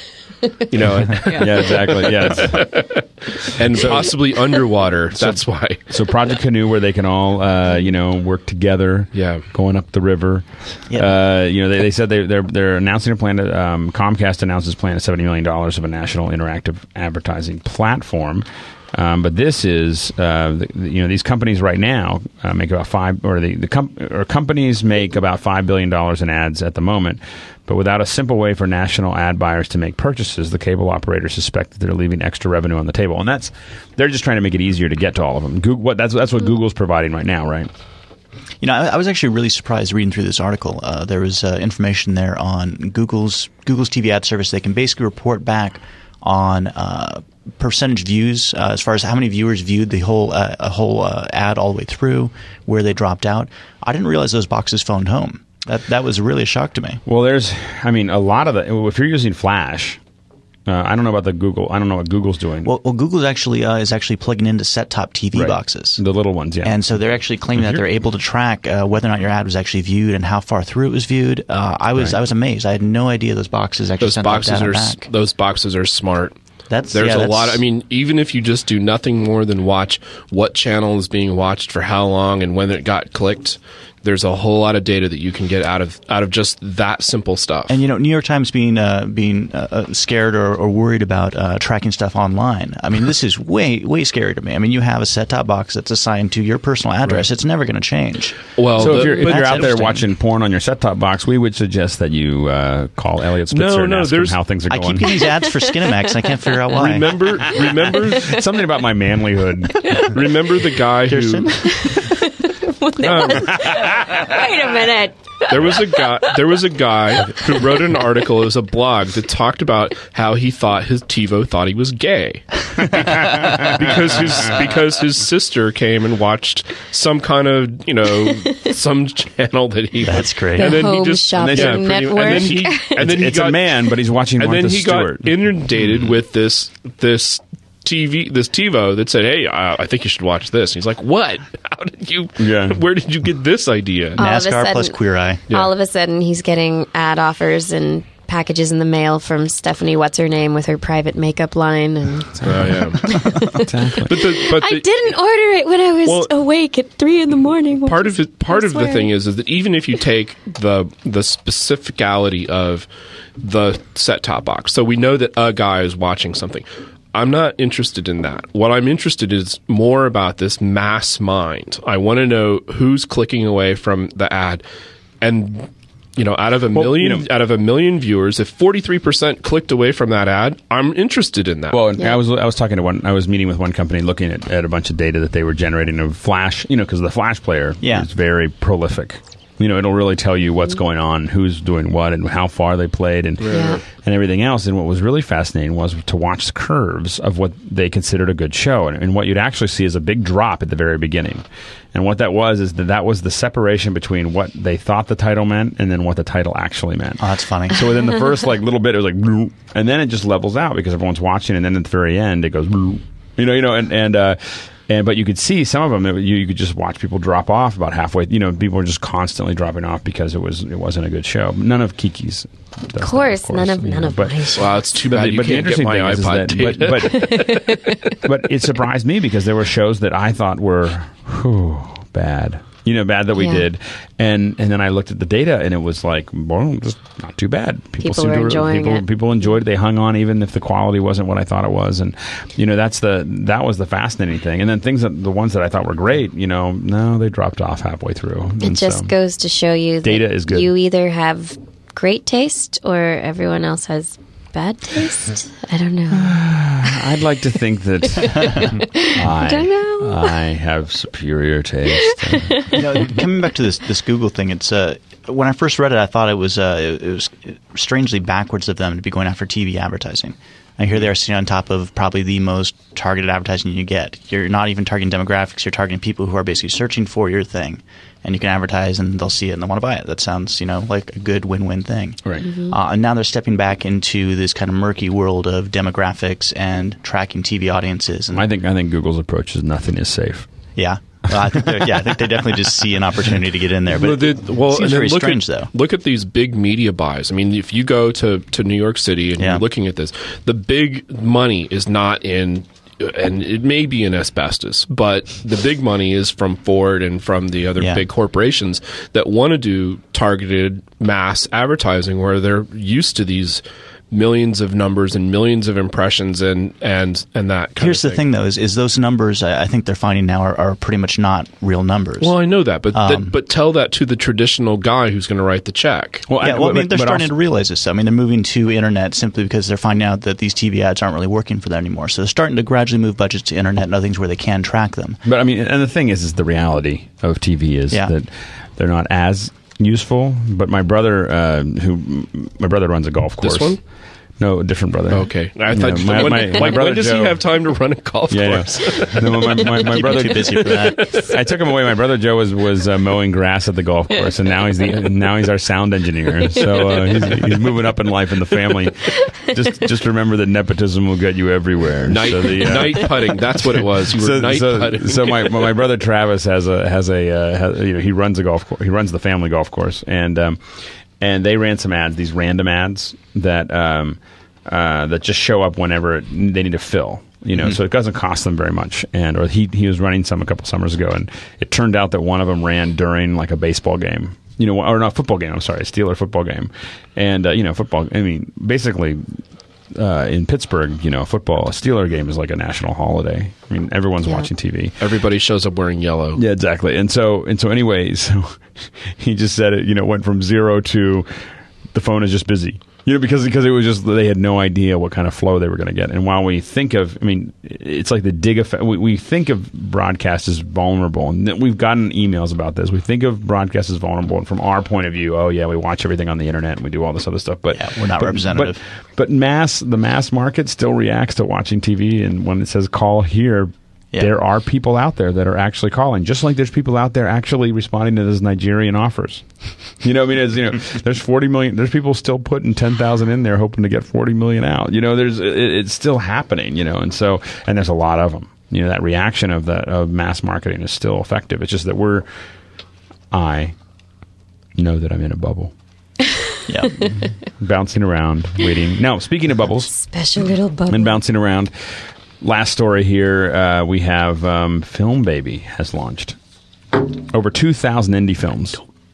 Yeah, exactly. Yeah, and possibly underwater. That's why. So Project Canoe, where they can all work together. Yeah, going up the river. Yeah. They said they're announcing a plan to Comcast announces a plan of $70 million of a national interactive advertising platform. But this is these companies right now make about companies make about $5 billion in ads at the moment. But without a simple way for national ad buyers to make purchases, the cable operators suspect that they're leaving extra revenue on the table, and they're just trying to make it easier to get to all of them. That's what Google's providing right now, right? I was actually really surprised reading through this article. There was information there on Google's TV ad service. They can basically report back on percentage views as far as how many viewers viewed the whole ad all the way through, where they dropped out. I didn't realize those boxes phoned home. That was really a shock to me. Well, a lot of if you're using Flash, I don't know about the Google. I don't know what Google's doing. Well, Google is actually plugging into set-top TV boxes, the little ones, yeah. And so they're actually claiming that they're able to track whether or not your ad was actually viewed and how far through it was viewed. I was amazed. I had no idea those boxes actually sent that data back. Those boxes are smart. There's a lot. I mean, even if you just do nothing more than watch what channel is being watched for how long and when it got clicked, there's a whole lot of data that you can get out of just that simple stuff. And New York Times being scared or worried about tracking stuff online. I mean, this is way scary to me. I mean, you have a set-top box that's assigned to your personal address. Right. It's never going to change. Well, so if you're out there watching porn on your set-top box, we would suggest that you call Elliot Spitzer and ask him how things are going. I keep getting these ads for Skinamax, and I can't figure out why. Remember something about my manlyhood. Remember the guy Kirsten? Wait a minute. There was a guy who wrote an article. It was a blog that talked about how he thought his TiVo thought he was gay because his sister came and watched some kind of some channel that he. That's great. The and then Home he just Shopping Network. And then it's a man, but he's watching. And Martha then he Stewart. got inundated with this TiVo that said, "Hey, I think you should watch this." And he's like, "What? How did you? Yeah. Where did you get this idea?" NASCAR plus Queer Eye. All of a sudden, he's getting ad offers and packages in the mail from Stephanie What's-Her-Name with her private makeup line. And Exactly. I didn't order it when I was awake at 3 a.m. Part of the thing is that even if you take the specificality of the set-top box, so we know that a guy is watching something. I'm not interested in that. What I'm interested in is more about this mass mind. I want to know who's clicking away from the ad, and out of a million viewers, if 43% clicked away from that ad, I'm interested in that. Well, I was talking to I was meeting with one company looking at a bunch of data that they were generating of Flash, because the Flash player is very prolific. It'll really tell you what's going on, who's doing what, and how far they played, and everything else. And what was really fascinating was to watch the curves of what they considered a good show. And what you'd actually see is a big drop at the very beginning. And what that was is that was the separation between what they thought the title meant and then what the title actually meant. Oh, that's funny. So within the first little bit, it was like, and then it just levels out because everyone's watching, and then at the very end, it goes, but you could see some of them. You could just watch people drop off about halfway. People were just constantly dropping off because it wasn't a good show. None of Kiki's. Of course, none of my show. Wow, it's too bad you can't get my iPod data. But it surprised me because there were shows that I thought were bad. Bad that we did, and then I looked at the data, and it was like, well, just not too bad. People were enjoying it. People enjoyed it. They hung on even if the quality wasn't what I thought it was, and that was the fascinating thing. And then the ones that I thought were great, no, they dropped off halfway through. It just goes to show you data that is good. You either have great taste or everyone else has bad taste. I don't know. I'd like to think that I have superior taste. Coming back to this Google thing, it's when I first read it, I thought it was strangely backwards of them to be going after TV advertising. And here they are sitting on top of probably the most targeted advertising you get. You're not even targeting demographics. You're targeting people who are basically searching for your thing. And you can advertise, and they'll see it, and they'll want to buy it. That sounds, like a good win-win thing. Right. Mm-hmm. And now they're stepping back into this kind of murky world of demographics and tracking TV audiences. And I think Google's approach is nothing is safe. Yeah. Well, I think they definitely just see an opportunity to get in there. But it seems very strange, though. Look at these big media buys. I mean, if you go to New York City and you're looking at this, the big money is not in, and it may be in asbestos, but the big money is from Ford and from the other big corporations that want to do targeted mass advertising where they're used to these millions of numbers and millions of impressions and that kind of thing. Here's the thing, though, is those numbers I think they're finding now are pretty much not real numbers. Well, I know that, but tell that to the traditional guy who's going to write the check. Well, they're starting to realize this. I mean, they're moving to internet simply because they're finding out that these TV ads aren't really working for them anymore. So they're starting to gradually move budgets to internet and other things where they can track them. But I mean, and the thing is the reality of TV is that they're not as useful. But my brother runs a golf course. This one? No, a different brother. Okay, I thought my brother. When does he have time to run a golf course? No, my brother too busy for that. I took him away. My brother Joe was mowing grass at the golf course, and now he's our sound engineer. So he's moving up in life in the family. Just remember that nepotism will get you everywhere. Night putting. That's what it was. You were putting. So my brother Travis has he runs a golf course. He runs the family golf course, and they ran some ads, these random ads that just show up whenever they need to fill. So it doesn't cost them very much. Or he was running some a couple summers ago, and it turned out that one of them ran during like a baseball game. Or not football game. I'm sorry, a Steeler football game. And football. I mean, basically. In Pittsburgh, a Steeler game is like a national holiday. I mean, everyone's watching TV. Everybody shows up wearing yellow. Yeah, exactly. And so anyways, he just said it, went from 0 to the phone is just busy. Because it was just, they had no idea what kind of flow they were going to get. And while we think of, it's like the dig effect. We think of broadcast as vulnerable, and we've gotten emails about this. We think of broadcast as vulnerable, and from our point of view, we watch everything on the internet and we do all this other stuff. But we're not representative. But the mass market still reacts to watching TV, and when it says call here, there are people out there that are actually calling, just like there's people out there actually responding to those Nigerian offers. There's 40 million. There's people still putting 10,000 in there, hoping to get 40 million out. It's still happening. And there's a lot of them. That reaction of mass marketing is still effective. It's just that I know that I'm in a bubble. Yeah. Bouncing around, waiting. Now, speaking of bubbles Special little bubble. and bouncing around, last story here, we have Film Baby has launched. Over 2,000 indie films.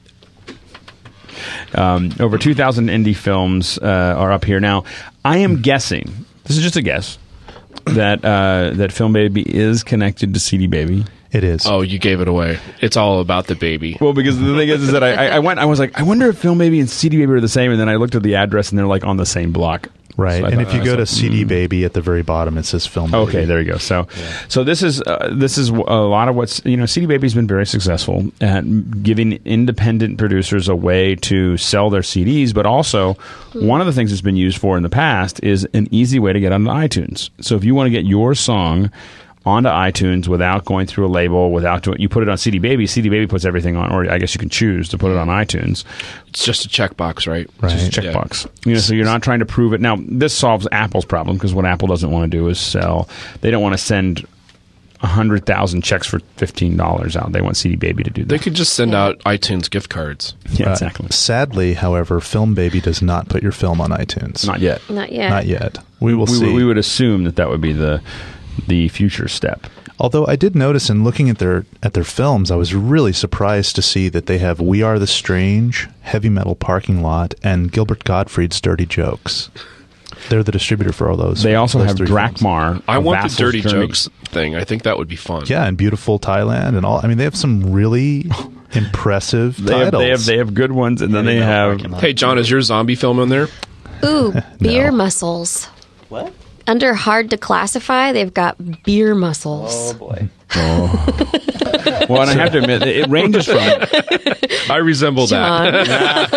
Over 2,000 indie films are up here. Now, I am guessing, this is just a guess, that Film Baby is connected to CD Baby. It is. Oh, you gave it away. It's all about the baby. Well, because the thing is that I was like, I wonder if Film Baby and CD Baby are the same, and then I looked at the address, and they're like on the same block. Right, So and if you go to CD Baby at the very bottom, it says Film Baby. Okay, there you go. So this is a lot of what's CD Baby's been very successful at giving independent producers a way to sell their CDs, but also one of the things it's been used for in the past is an easy way to get onto iTunes. So if you want to get your song onto iTunes without going through a label, without doing, you put it on CD Baby. CD Baby puts everything on, or I guess you can choose to put it on iTunes. It's just a checkbox, right? Just a checkbox. So you're not trying to prove it. Now, this solves Apple's problem because what Apple doesn't want to do is sell. They don't want to send 100,000 checks for $15 out. They want CD Baby to do that. They could just send out iTunes gift cards. Yeah, exactly. Sadly, however, Film Baby does not put your film on iTunes. Not yet. Not yet. Not yet. We will see. We would assume that would be the future step. Although I did notice in looking at their films, I was really surprised to see that they have We Are the Strange, Heavy Metal Parking Lot, and Gilbert Gottfried's Dirty Jokes. They're the distributor for all those. They also have three films. Drakmar. I want the Vassal's Dirty Journey. Jokes thing. I think that would be fun. Yeah, and Beautiful Thailand and all. I mean, they have some really impressive titles. They have good ones, and then they have. Hey, John, is your zombie film in there? Ooh, beer mussels. What? Under hard to classify, they've got beer mussels. Oh, boy. Well, and I have to admit, it ranges from. I resemble that.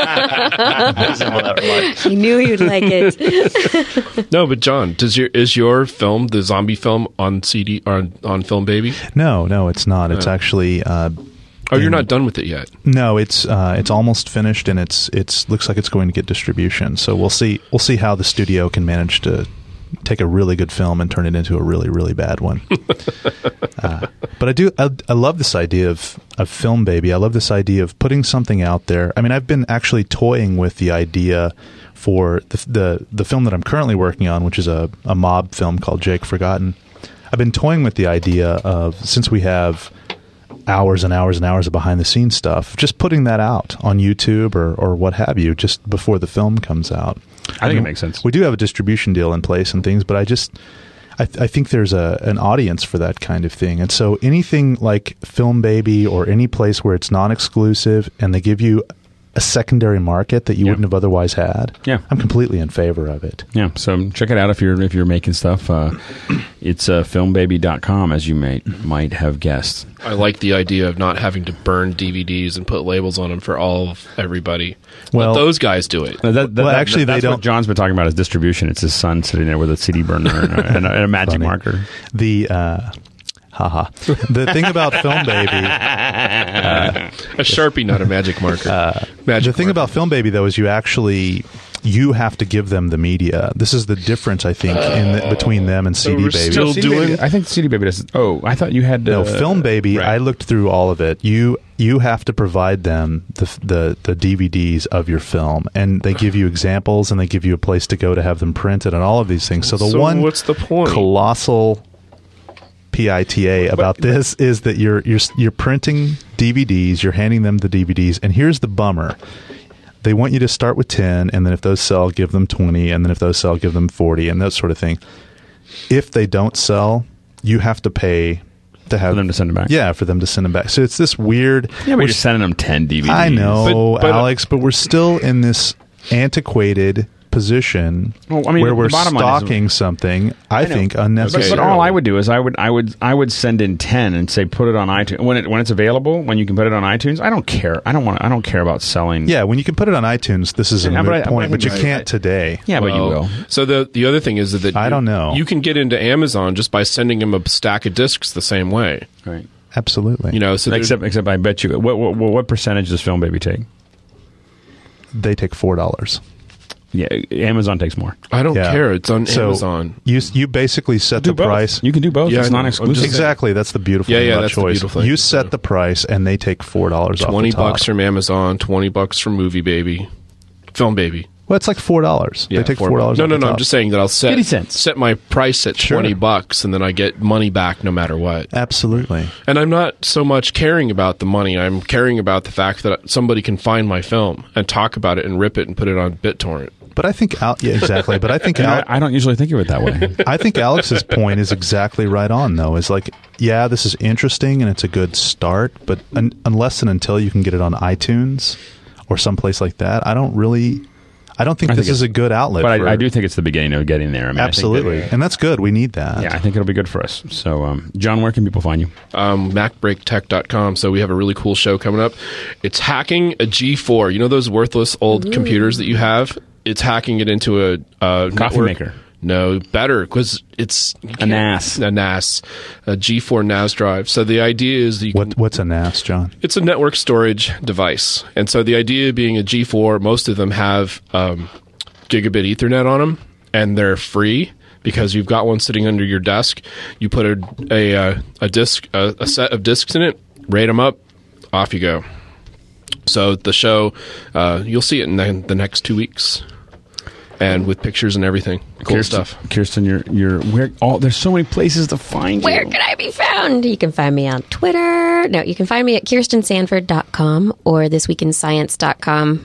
John. I knew you'd like it. No, but John, is your film, the zombie film, on CD or on Film Baby? No, it's not. It's actually. You're not done with it yet. No, it's almost finished, and it's looks like it's going to get distribution. So we'll see how the studio can manage to take a really good film and turn it into a really, really bad one. But I love this idea of Film Baby. I love this idea of putting something out there. I mean, I've been actually toying with the idea for the film that I'm currently working on, which is a mob film called Jake Forgotten. I've been toying with the idea of, since we have hours and hours and hours of behind the scenes stuff, just putting that out on YouTube or what have you, just before the film comes out. I think it makes sense. We do have a distribution deal in place and things, but I think there's an audience for that kind of thing. And so anything like Film Baby or any place where it's non-exclusive and they give you a secondary market that you wouldn't have otherwise had, I'm completely in favor of it. Yeah, so check it out if you're making stuff. It's filmbaby.com, as you might have guessed. I like the idea of not having to burn DVDs and put labels on them for everybody. Well, let those guys do it. Actually, that's they don't. What John's been talking about is distribution. It's his son sitting there with a CD burner and a magic Funny. marker. The thing about Film Baby, A Sharpie, not a magic marker. the thing about Film Baby though is you have to give them the media. This is the difference, I think, between them and CD we're Baby. still doing. I think CD Baby does. Oh, I thought you had No, Film Baby. right. I looked through all of it. You have to provide them the DVDs of your film, and they give you examples, and they give you a place to go to have them printed, and all of these things. So what's the point? Colossal PITA about this is that you're printing DVDs, you're handing them the DVDs, and here's the bummer. They want you to start with 10, and then if those sell, give them 20, and then if those sell, give them 40, and that sort of thing. If they don't sell, you have to pay to have for them to send them back. Yeah, for them to send them back. So it's this weird. Yeah, but you're sending them 10 DVDs. I know, But Alex, but we're still in this antiquated position Well, I mean, where we're the bottom line is- stocking something. I think But unnecessarily. all I would do is I would send in 10 and say put it on iTunes when it's available, when you can put it on iTunes. I don't care. I don't care about selling. Yeah, when you can put it on iTunes, this is a Yeah, moot but point, but you I- can't today. Yeah, but you Well, will. So the other thing is that I don't know. You can get into Amazon just by sending them a stack of discs the same way. Right. Absolutely. You know, so there's- Except I bet you. What percentage does Film Baby take? They take $4. Yeah, Amazon takes more. I don't Yeah. care. It's on So Amazon. You basically set the Do both. price. You can do both. Yeah, It's I know. non-exclusive. Exactly. That's the beautiful Yeah, thing yeah, about that's the choice. beautiful thing. You set the price, and they take $4 off the top. $20 from Amazon, $20 from Movie Baby, Film Baby. Well, it's like $4. Yeah, they take $4. No, off the I'm top. just saying that I'll 50 cents. set my price at $20, and then I get money back no matter what. Absolutely. And I'm not so much caring about the money. I'm caring about the fact that somebody can find my film and talk about it and rip it and put it on BitTorrent. But I think exactly. But I think I don't usually think of it that way. I think Alex's point is exactly right on, though. Is like, yeah, this is interesting and it's a good start, but unless and until you can get it on iTunes or someplace like that, I don't think this is a good outlet. But I do think it's the beginning of getting there. I mean, absolutely. And that's good. We need that. Yeah, I think it'll be good for us. So, John, where can people find you? MacBreakTech.com. So we have a really cool show coming up. It's hacking a G4. You know those worthless old computers that you have? It's hacking it into a coffee maker. No, better, because it's a NAS. A NAS, a G4 NAS drive. So the idea is that what's a NAS, John? It's a network storage device. And so the idea being a G4, most of them have gigabit Ethernet on them, and they're free because you've got one sitting under your desk. You put a set of disks in it, rate them up, off you go. So the show, you'll see it in the next 2 weeks. And with pictures and everything. Cool stuff. Kirsten, there's so many places to find you. Where can I be found? You can find me on Twitter. No, you can find me at KirstenSanford.com or thisweekinscience.com.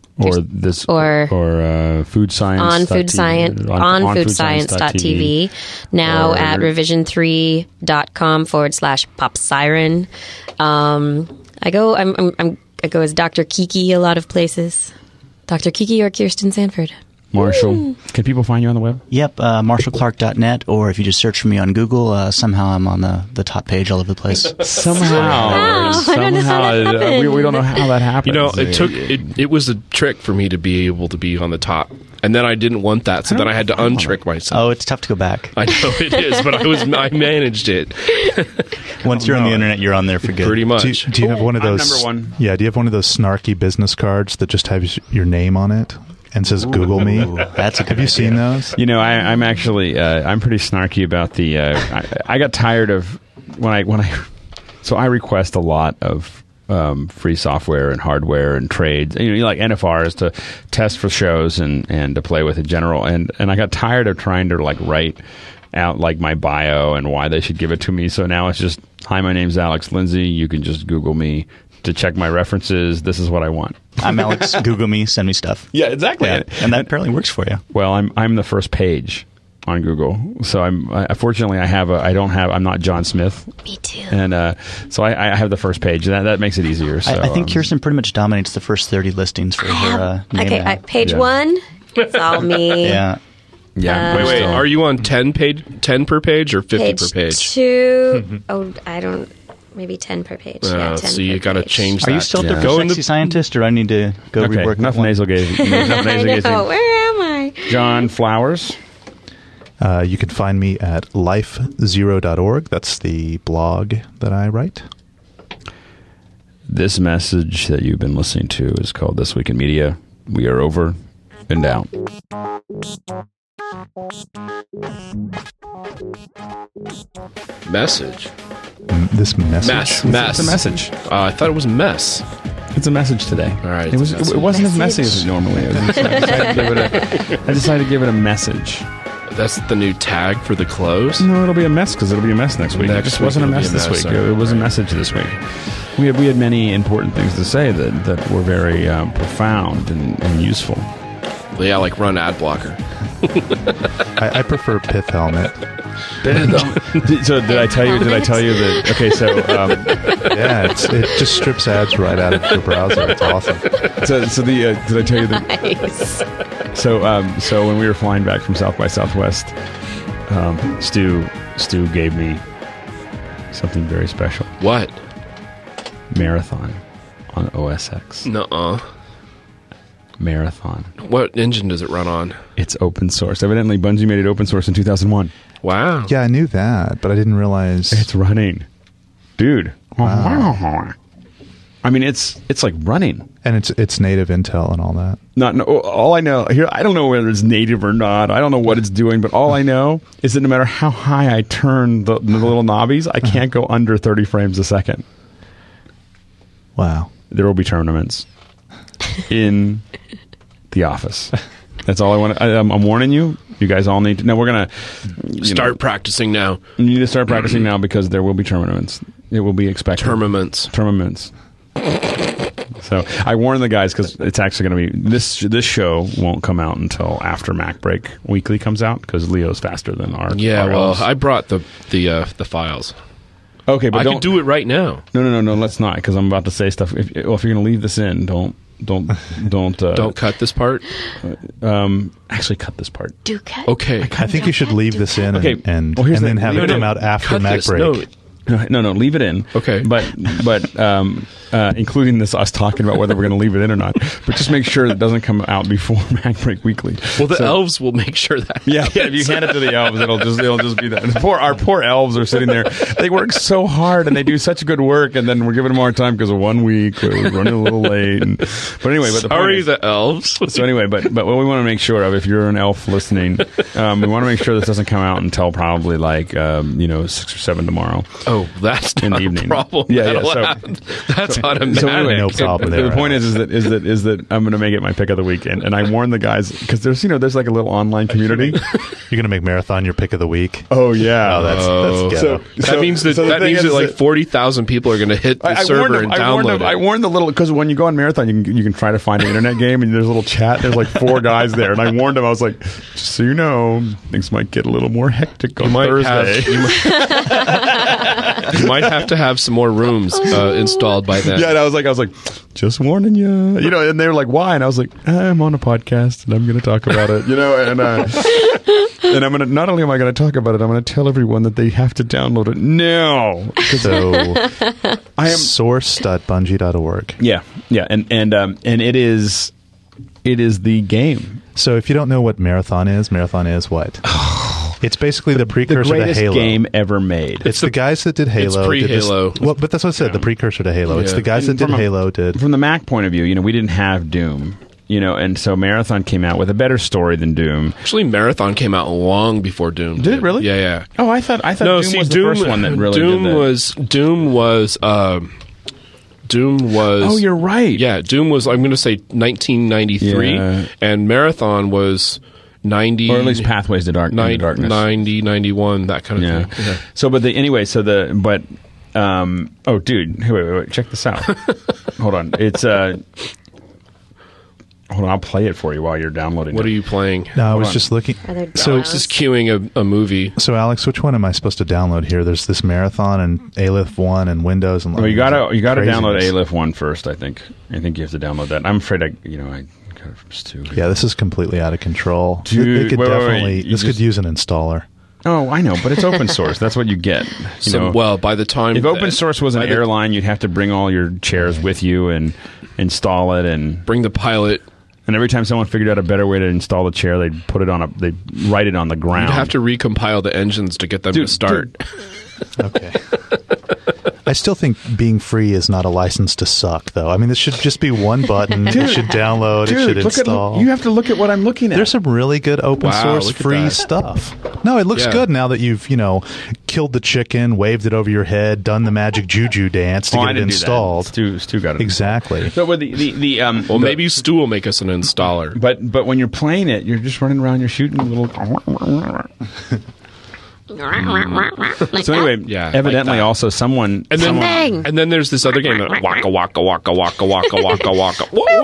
Or Food Science. On Food Science. On foodscience.tv. Now at revision3.com/pop siren. I go as Dr. Kiki a lot of places. Dr. Kiki or Kirsten Sanford. Marshall, can people find you on the web? Yep, marshallclark.net, or if you just search for me on Google, somehow I'm on the top page all over the place. Somehow. I don't know how that happened. We don't know how that happened. You know, it was a trick for me to be able to be on the top. And then I didn't want that, so then I had to untrick myself. Oh, it's tough to go back. I know it is, but I managed it. Once you're on the internet, you're on there for good. Pretty much. Do you have one of those? I'm number one. Yeah. Do you have one of those snarky business cards that just has your name on it and says "Google me"? That's a good Have you seen those? You know, I'm actually I'm pretty snarky about the. I got tired of when I. So I request a lot of free software and hardware and trades, like NFRs to test for shows and to play with in general. And I got tired of trying to write out my bio and why they should give it to me. So now it's just, hi, my name's Alex Lindsay. You can just Google me to check my references. This is what I want. I'm Alex. Google me. Send me stuff. Yeah, exactly. Yeah, and that apparently works for you. Well, I'm the first page on Google. So fortunately I'm not John Smith. Me too. And so I have the first page. That makes it easier. So I think Kirsten pretty much dominates the first 30 listings for her name. Okay, page 1, it's all me. Yeah. Yeah. Wait. Are you on 10 per page or 50 per page? 2. Maybe 10 per page. Yeah, 10 so you got to change that. Are you still the sexy scientist, or I need to go rework enough nasal gazing. I know. Where am I? John Flowers. You can find me at lifezero.org. That's the blog that I write. This message that you've been listening to is called This Week in Media. We are over and out. Message? This message? Mess. It's a message. I thought it was mess. It's a message today. All right. It wasn't as messy as it normally is. I decided to give it a message. That's the new tag for the close? No, it'll be a mess because it'll be a mess next week. It just wasn't a mess this week. It was a message this week. We had many important things to say that were very profound and useful. Yeah, like run ad blocker. I prefer Pith Helmet. So did I tell you that? Okay, so yeah, it just strips ads right out of your browser. It's awesome. So did I tell you that? Nice. So when we were flying back from South by Southwest, Stu gave me something very special. What? Marathon on OS X. Nuh-uh. Marathon. What engine does it run on? It's open source. Evidently, Bungie made it open source in 2001. Wow. Yeah, I knew that, but I didn't realize It's running. Dude. Wow. I mean, it's like running. And it's native Intel and all that. All I know here, I don't know whether it's native or not. I don't know what it's doing, but all I know is that no matter how high I turn the little knobbies, I can't go under 30 frames a second. Wow. There will be tournaments in The Office. That's all I want. I'm warning you. You guys all need to. No, we're gonna start practicing now. You need to start practicing now because there will be tournaments. It will be expected. Tournaments. So I warn the guys because it's actually going to be this show won't come out until after Mac Break Weekly comes out because Leo's faster than our. Yeah, our well, elves. I brought the files. Okay, but I can do it right now. No. Let's not because I'm about to say stuff. If you're going to leave this in, don't don't cut this part. Actually, cut this part. Do cut. Okay, I think you should leave this in and here's then have it come out after Mac Break. No, leave it in. Okay. But including this, us talking about whether we're going to leave it in or not. But just make sure it doesn't come out before Mac Break Weekly. Well, the elves will make sure that. Yeah, if you hand it to the elves, it'll just be that. Our poor elves are sitting there. They work so hard and they do such good work, and then we're giving them more time because of 1 week. We're running a little late. But anyway, but the point is, the elves. So anyway, but what we want to make sure of, if you're an elf listening, we want to make sure this doesn't come out until probably 6 or 7 tomorrow. Oh, that's not in the a evening. problem. Yeah. That's automatic. So anyway, no problem there. The point is that I'm going to make it my pick of the weekend, and I warn the guys because there's like a little online community. You're going to make Marathon your pick of the week. Oh yeah, that's ghetto. That means that like 40,000 people are going to hit the server and download it. I warned the little because when you go on Marathon, you can try to find an internet game, and there's a little chat. There's like 4 guys there, and I warned them. I was like, just so you know, things might get a little more hectic on Thursday. You might have to have some more rooms installed by then. Yeah, and I was like, just warning you, and they were like, why? And I was like, I'm on a podcast and I'm going to talk about it, and and I'm going to, not only am I going to talk about it, I'm going to tell everyone that they have to download it now. So I am source.bungie.org. Yeah, and it is the game. So if you don't know what Marathon is what? It's basically the precursor to Halo. Game ever made. It's the guys that did Halo. It's pre-Halo. Well, but that's what I said. The precursor to Halo. Yeah. It's the guys that did Halo. From the Mac point of view, we didn't have Doom. And so Marathon came out with a better story than Doom. Actually, Marathon came out long before Doom. Did it really? Yeah. Oh, I thought Doom was the first one that really Doom did that. Doom was. Oh, you're right. Yeah, Doom was. I'm going to say 1993, and Marathon was 90, or at least Pathways to Darkness. 90, 91, that kind of thing. Yeah. So, but oh, dude, wait, check this out. Hold on, it's hold on, I'll play it for you while you're downloading. What are you playing? No, I was just looking. So it's just queuing a movie. So Alex, which one am I supposed to download here? There's this Marathon and Aleph 1 and Windows and. Well, you gotta download Aleph 1 first. I think you have to download that. I'm afraid Yeah, this is completely out of control. Dude, it could could use an installer. Oh, I know, but it's open source. That's what you get. Well, by the time if open source was an airline, you'd have to bring all your chairs with you and install it and bring the pilot. And every time someone figured out a better way to install the chair, they'd write it on the ground. You'd have to recompile the engines to get them to start. Okay. I still think being free is not a license to suck, though. I mean, this should just be one button. It should download. It should install. You have to look at what I'm looking at. There's some really good open source free stuff. No, it looks good now that you've killed the chicken, waved it over your head, done the magic juju dance to get it installed. Stu got it exactly. So with maybe Stu will make us an installer. But when you're playing it, you're just running around. You're shooting a little. So anyway, evidently also someone and then there's this other game that waka waka waka waka waka waka waka.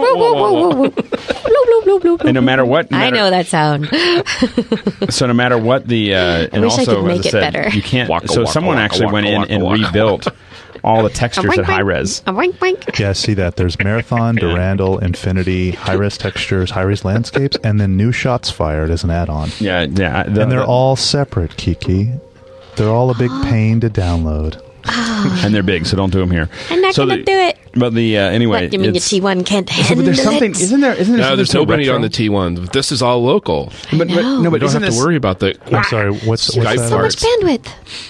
And no matter what, I know that sound. So no matter what I wish I could make it better. You can't. So someone actually went in and rebuilt all the textures at high res. Yeah, see that. There's Marathon, Durandal, Infinity, high res textures, high res landscapes, and then New Shots Fired as an add-on. Yeah. And they're all separate, Kiki. They're all a big pain to download. And they're big, so don't do them here. I'm not going to do it. But anyway, what, you mean your T1 can't handle there's something, it? Isn't there? No, there's nobody on the T1. This is all local. But you don't have to worry about the. I'm sorry. What's that? So much bandwidth.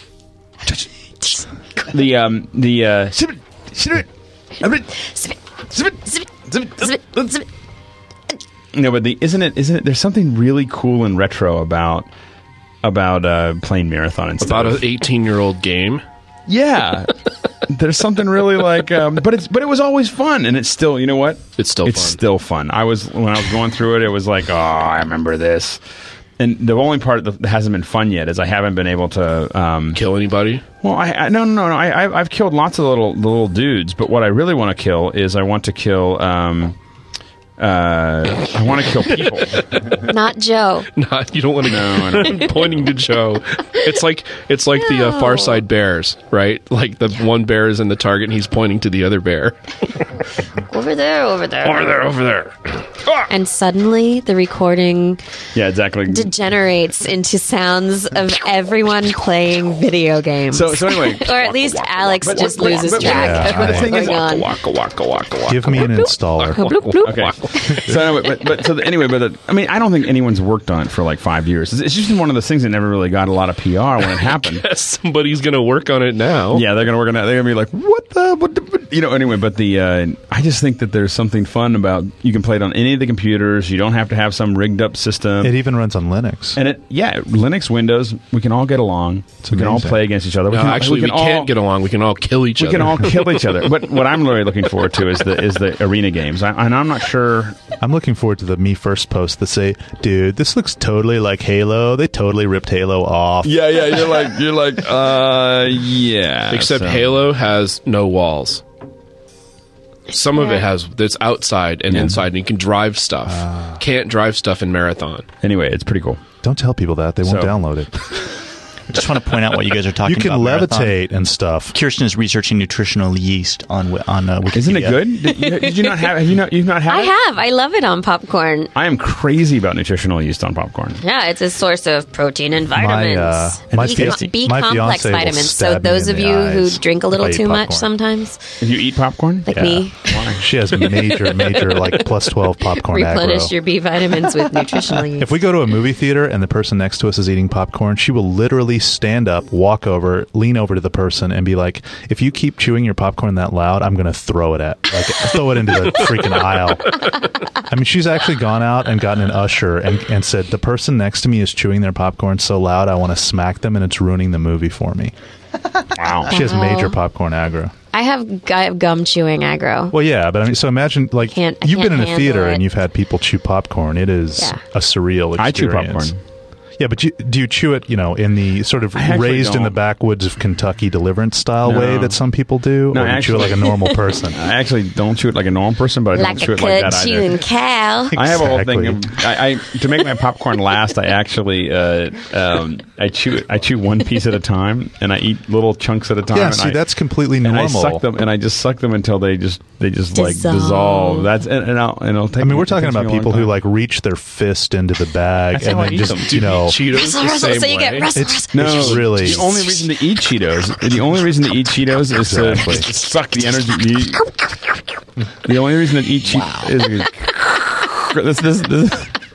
No, but isn't it? There's something really cool and retro about playing Marathon and stuff. About an 18-year-old game. Yeah. there's something really like, but it was always fun, and it's still, you know what? It's still fun. Still fun. When I was going through it, it was like, oh, I remember this. And the only part that hasn't been fun yet is I haven't been able to kill anybody. Well, no. I've killed lots of little dudes, but what I really want to kill is I want to kill. I want to kill people. Not Joe. You don't want to. No. Pointing to Joe. It's like the Far Side Bears, right? Like the one bear is in the target, and he's pointing to the other bear. Over there. Over there. And suddenly the recording exactly degenerates into sounds of everyone playing video games. So anyway, or at least Alex just loses track of what's going on. Give me an installer. Okay. So anyway, I mean, I don't think anyone's worked on it for like 5 years. It's just one of those things that never really got a lot of PR when it happened. I guess somebody's going to work on it now. Yeah, they're going to work on it. They're going to be like, what anyway, but I just think that there's something fun about, you can play it on any of the computers. You don't have to have some rigged up system. It even runs on Linux. And Linux, Windows, we can all get along. We can all play against each other. We can't get along. We can all kill each other. We can all kill each other. But what I'm really looking forward to is the arena games. And I'm not sure. I'm looking forward to the Me First post that say, dude, this looks totally like Halo. They totally ripped Halo off. Yeah. You're like, yeah. Except Halo has no walls. Some of it that's outside and inside, and you can drive stuff. Can't drive stuff in Marathon. Anyway, it's pretty cool. Don't tell people that. They won't download it. I just want to point out what you guys are talking about. You can about levitate Marathon. and stuff. Kirsten is researching nutritional yeast on Wikipedia. Isn't it good? Did you not have? You've not had I it? have. I love it on popcorn. I am crazy about nutritional yeast on popcorn. Yeah, it's a source of protein and vitamins. My B my complex fiancé will vitamins. So stab me those in of the you who eyes drink a little if I eat too much popcorn. sometimes, If you eat popcorn, like me, She has major like plus 12 popcorn replenish aggro. your B vitamins with nutritional yeast. If we go to a movie theater and the person next to us is eating popcorn, she will literally stand up, walk over, lean over to the person and be like, if you keep chewing your popcorn that loud, I'm going to throw it throw it into the freaking aisle. I mean, she's actually gone out and gotten an usher and said, the person next to me is chewing their popcorn so loud, I want to smack them and it's ruining the movie for me. wow. She has major popcorn aggro. I have gum chewing aggro. Well, yeah, but I mean, so imagine, like, I you've been in a handle theater it. and you've had people chew popcorn. It is a surreal experience. I chew popcorn. Yeah, but do you chew it, in the sort of actually raised in the don't. backwoods of Kentucky Deliverance style No. way that some people do? No, or do you chew it like a normal person? I actually don't chew it like a normal person, but I Like don't chew a it like good that chewing either. cow. I have a whole Exactly. thing of I to make my popcorn last. I actually I chew one piece at a time, and I eat little chunks at a time. Yeah, and see, I, that's completely and normal. I suck them, and I just suck them until they just like dissolve. That's and it'll take. I mean, we're it talking takes me about a long people who time. like reach their fist into the bag That's and how I then eat just, them. Cheetos the Rustle, same so you get way. rustle, it's No, it's really the only reason to eat Cheetos. The only reason to eat Cheetos is Exactly. to suck the energy. The only reason to eat Cheetos is this.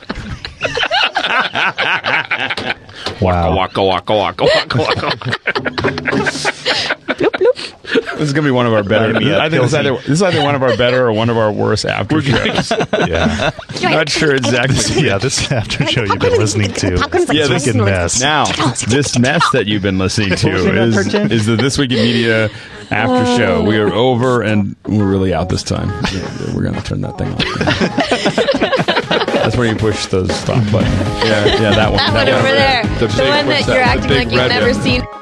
wow. Waka waka waka waka waka. This is going to be one of our better. I think this is either one of our better or one of our worst after shows. Yeah, Not sure exactly. yeah. This after show you've been listening to, Yeah, this wicked mess. Now, this mess that you've been listening to is the This Week in Media after show. We are over and we're really out this time. Yeah, we're going to turn that thing off. That's where you push the stop button. Yeah, that one. That one over there. The The big- one that what's you're that? The acting big like you've red never one. seen.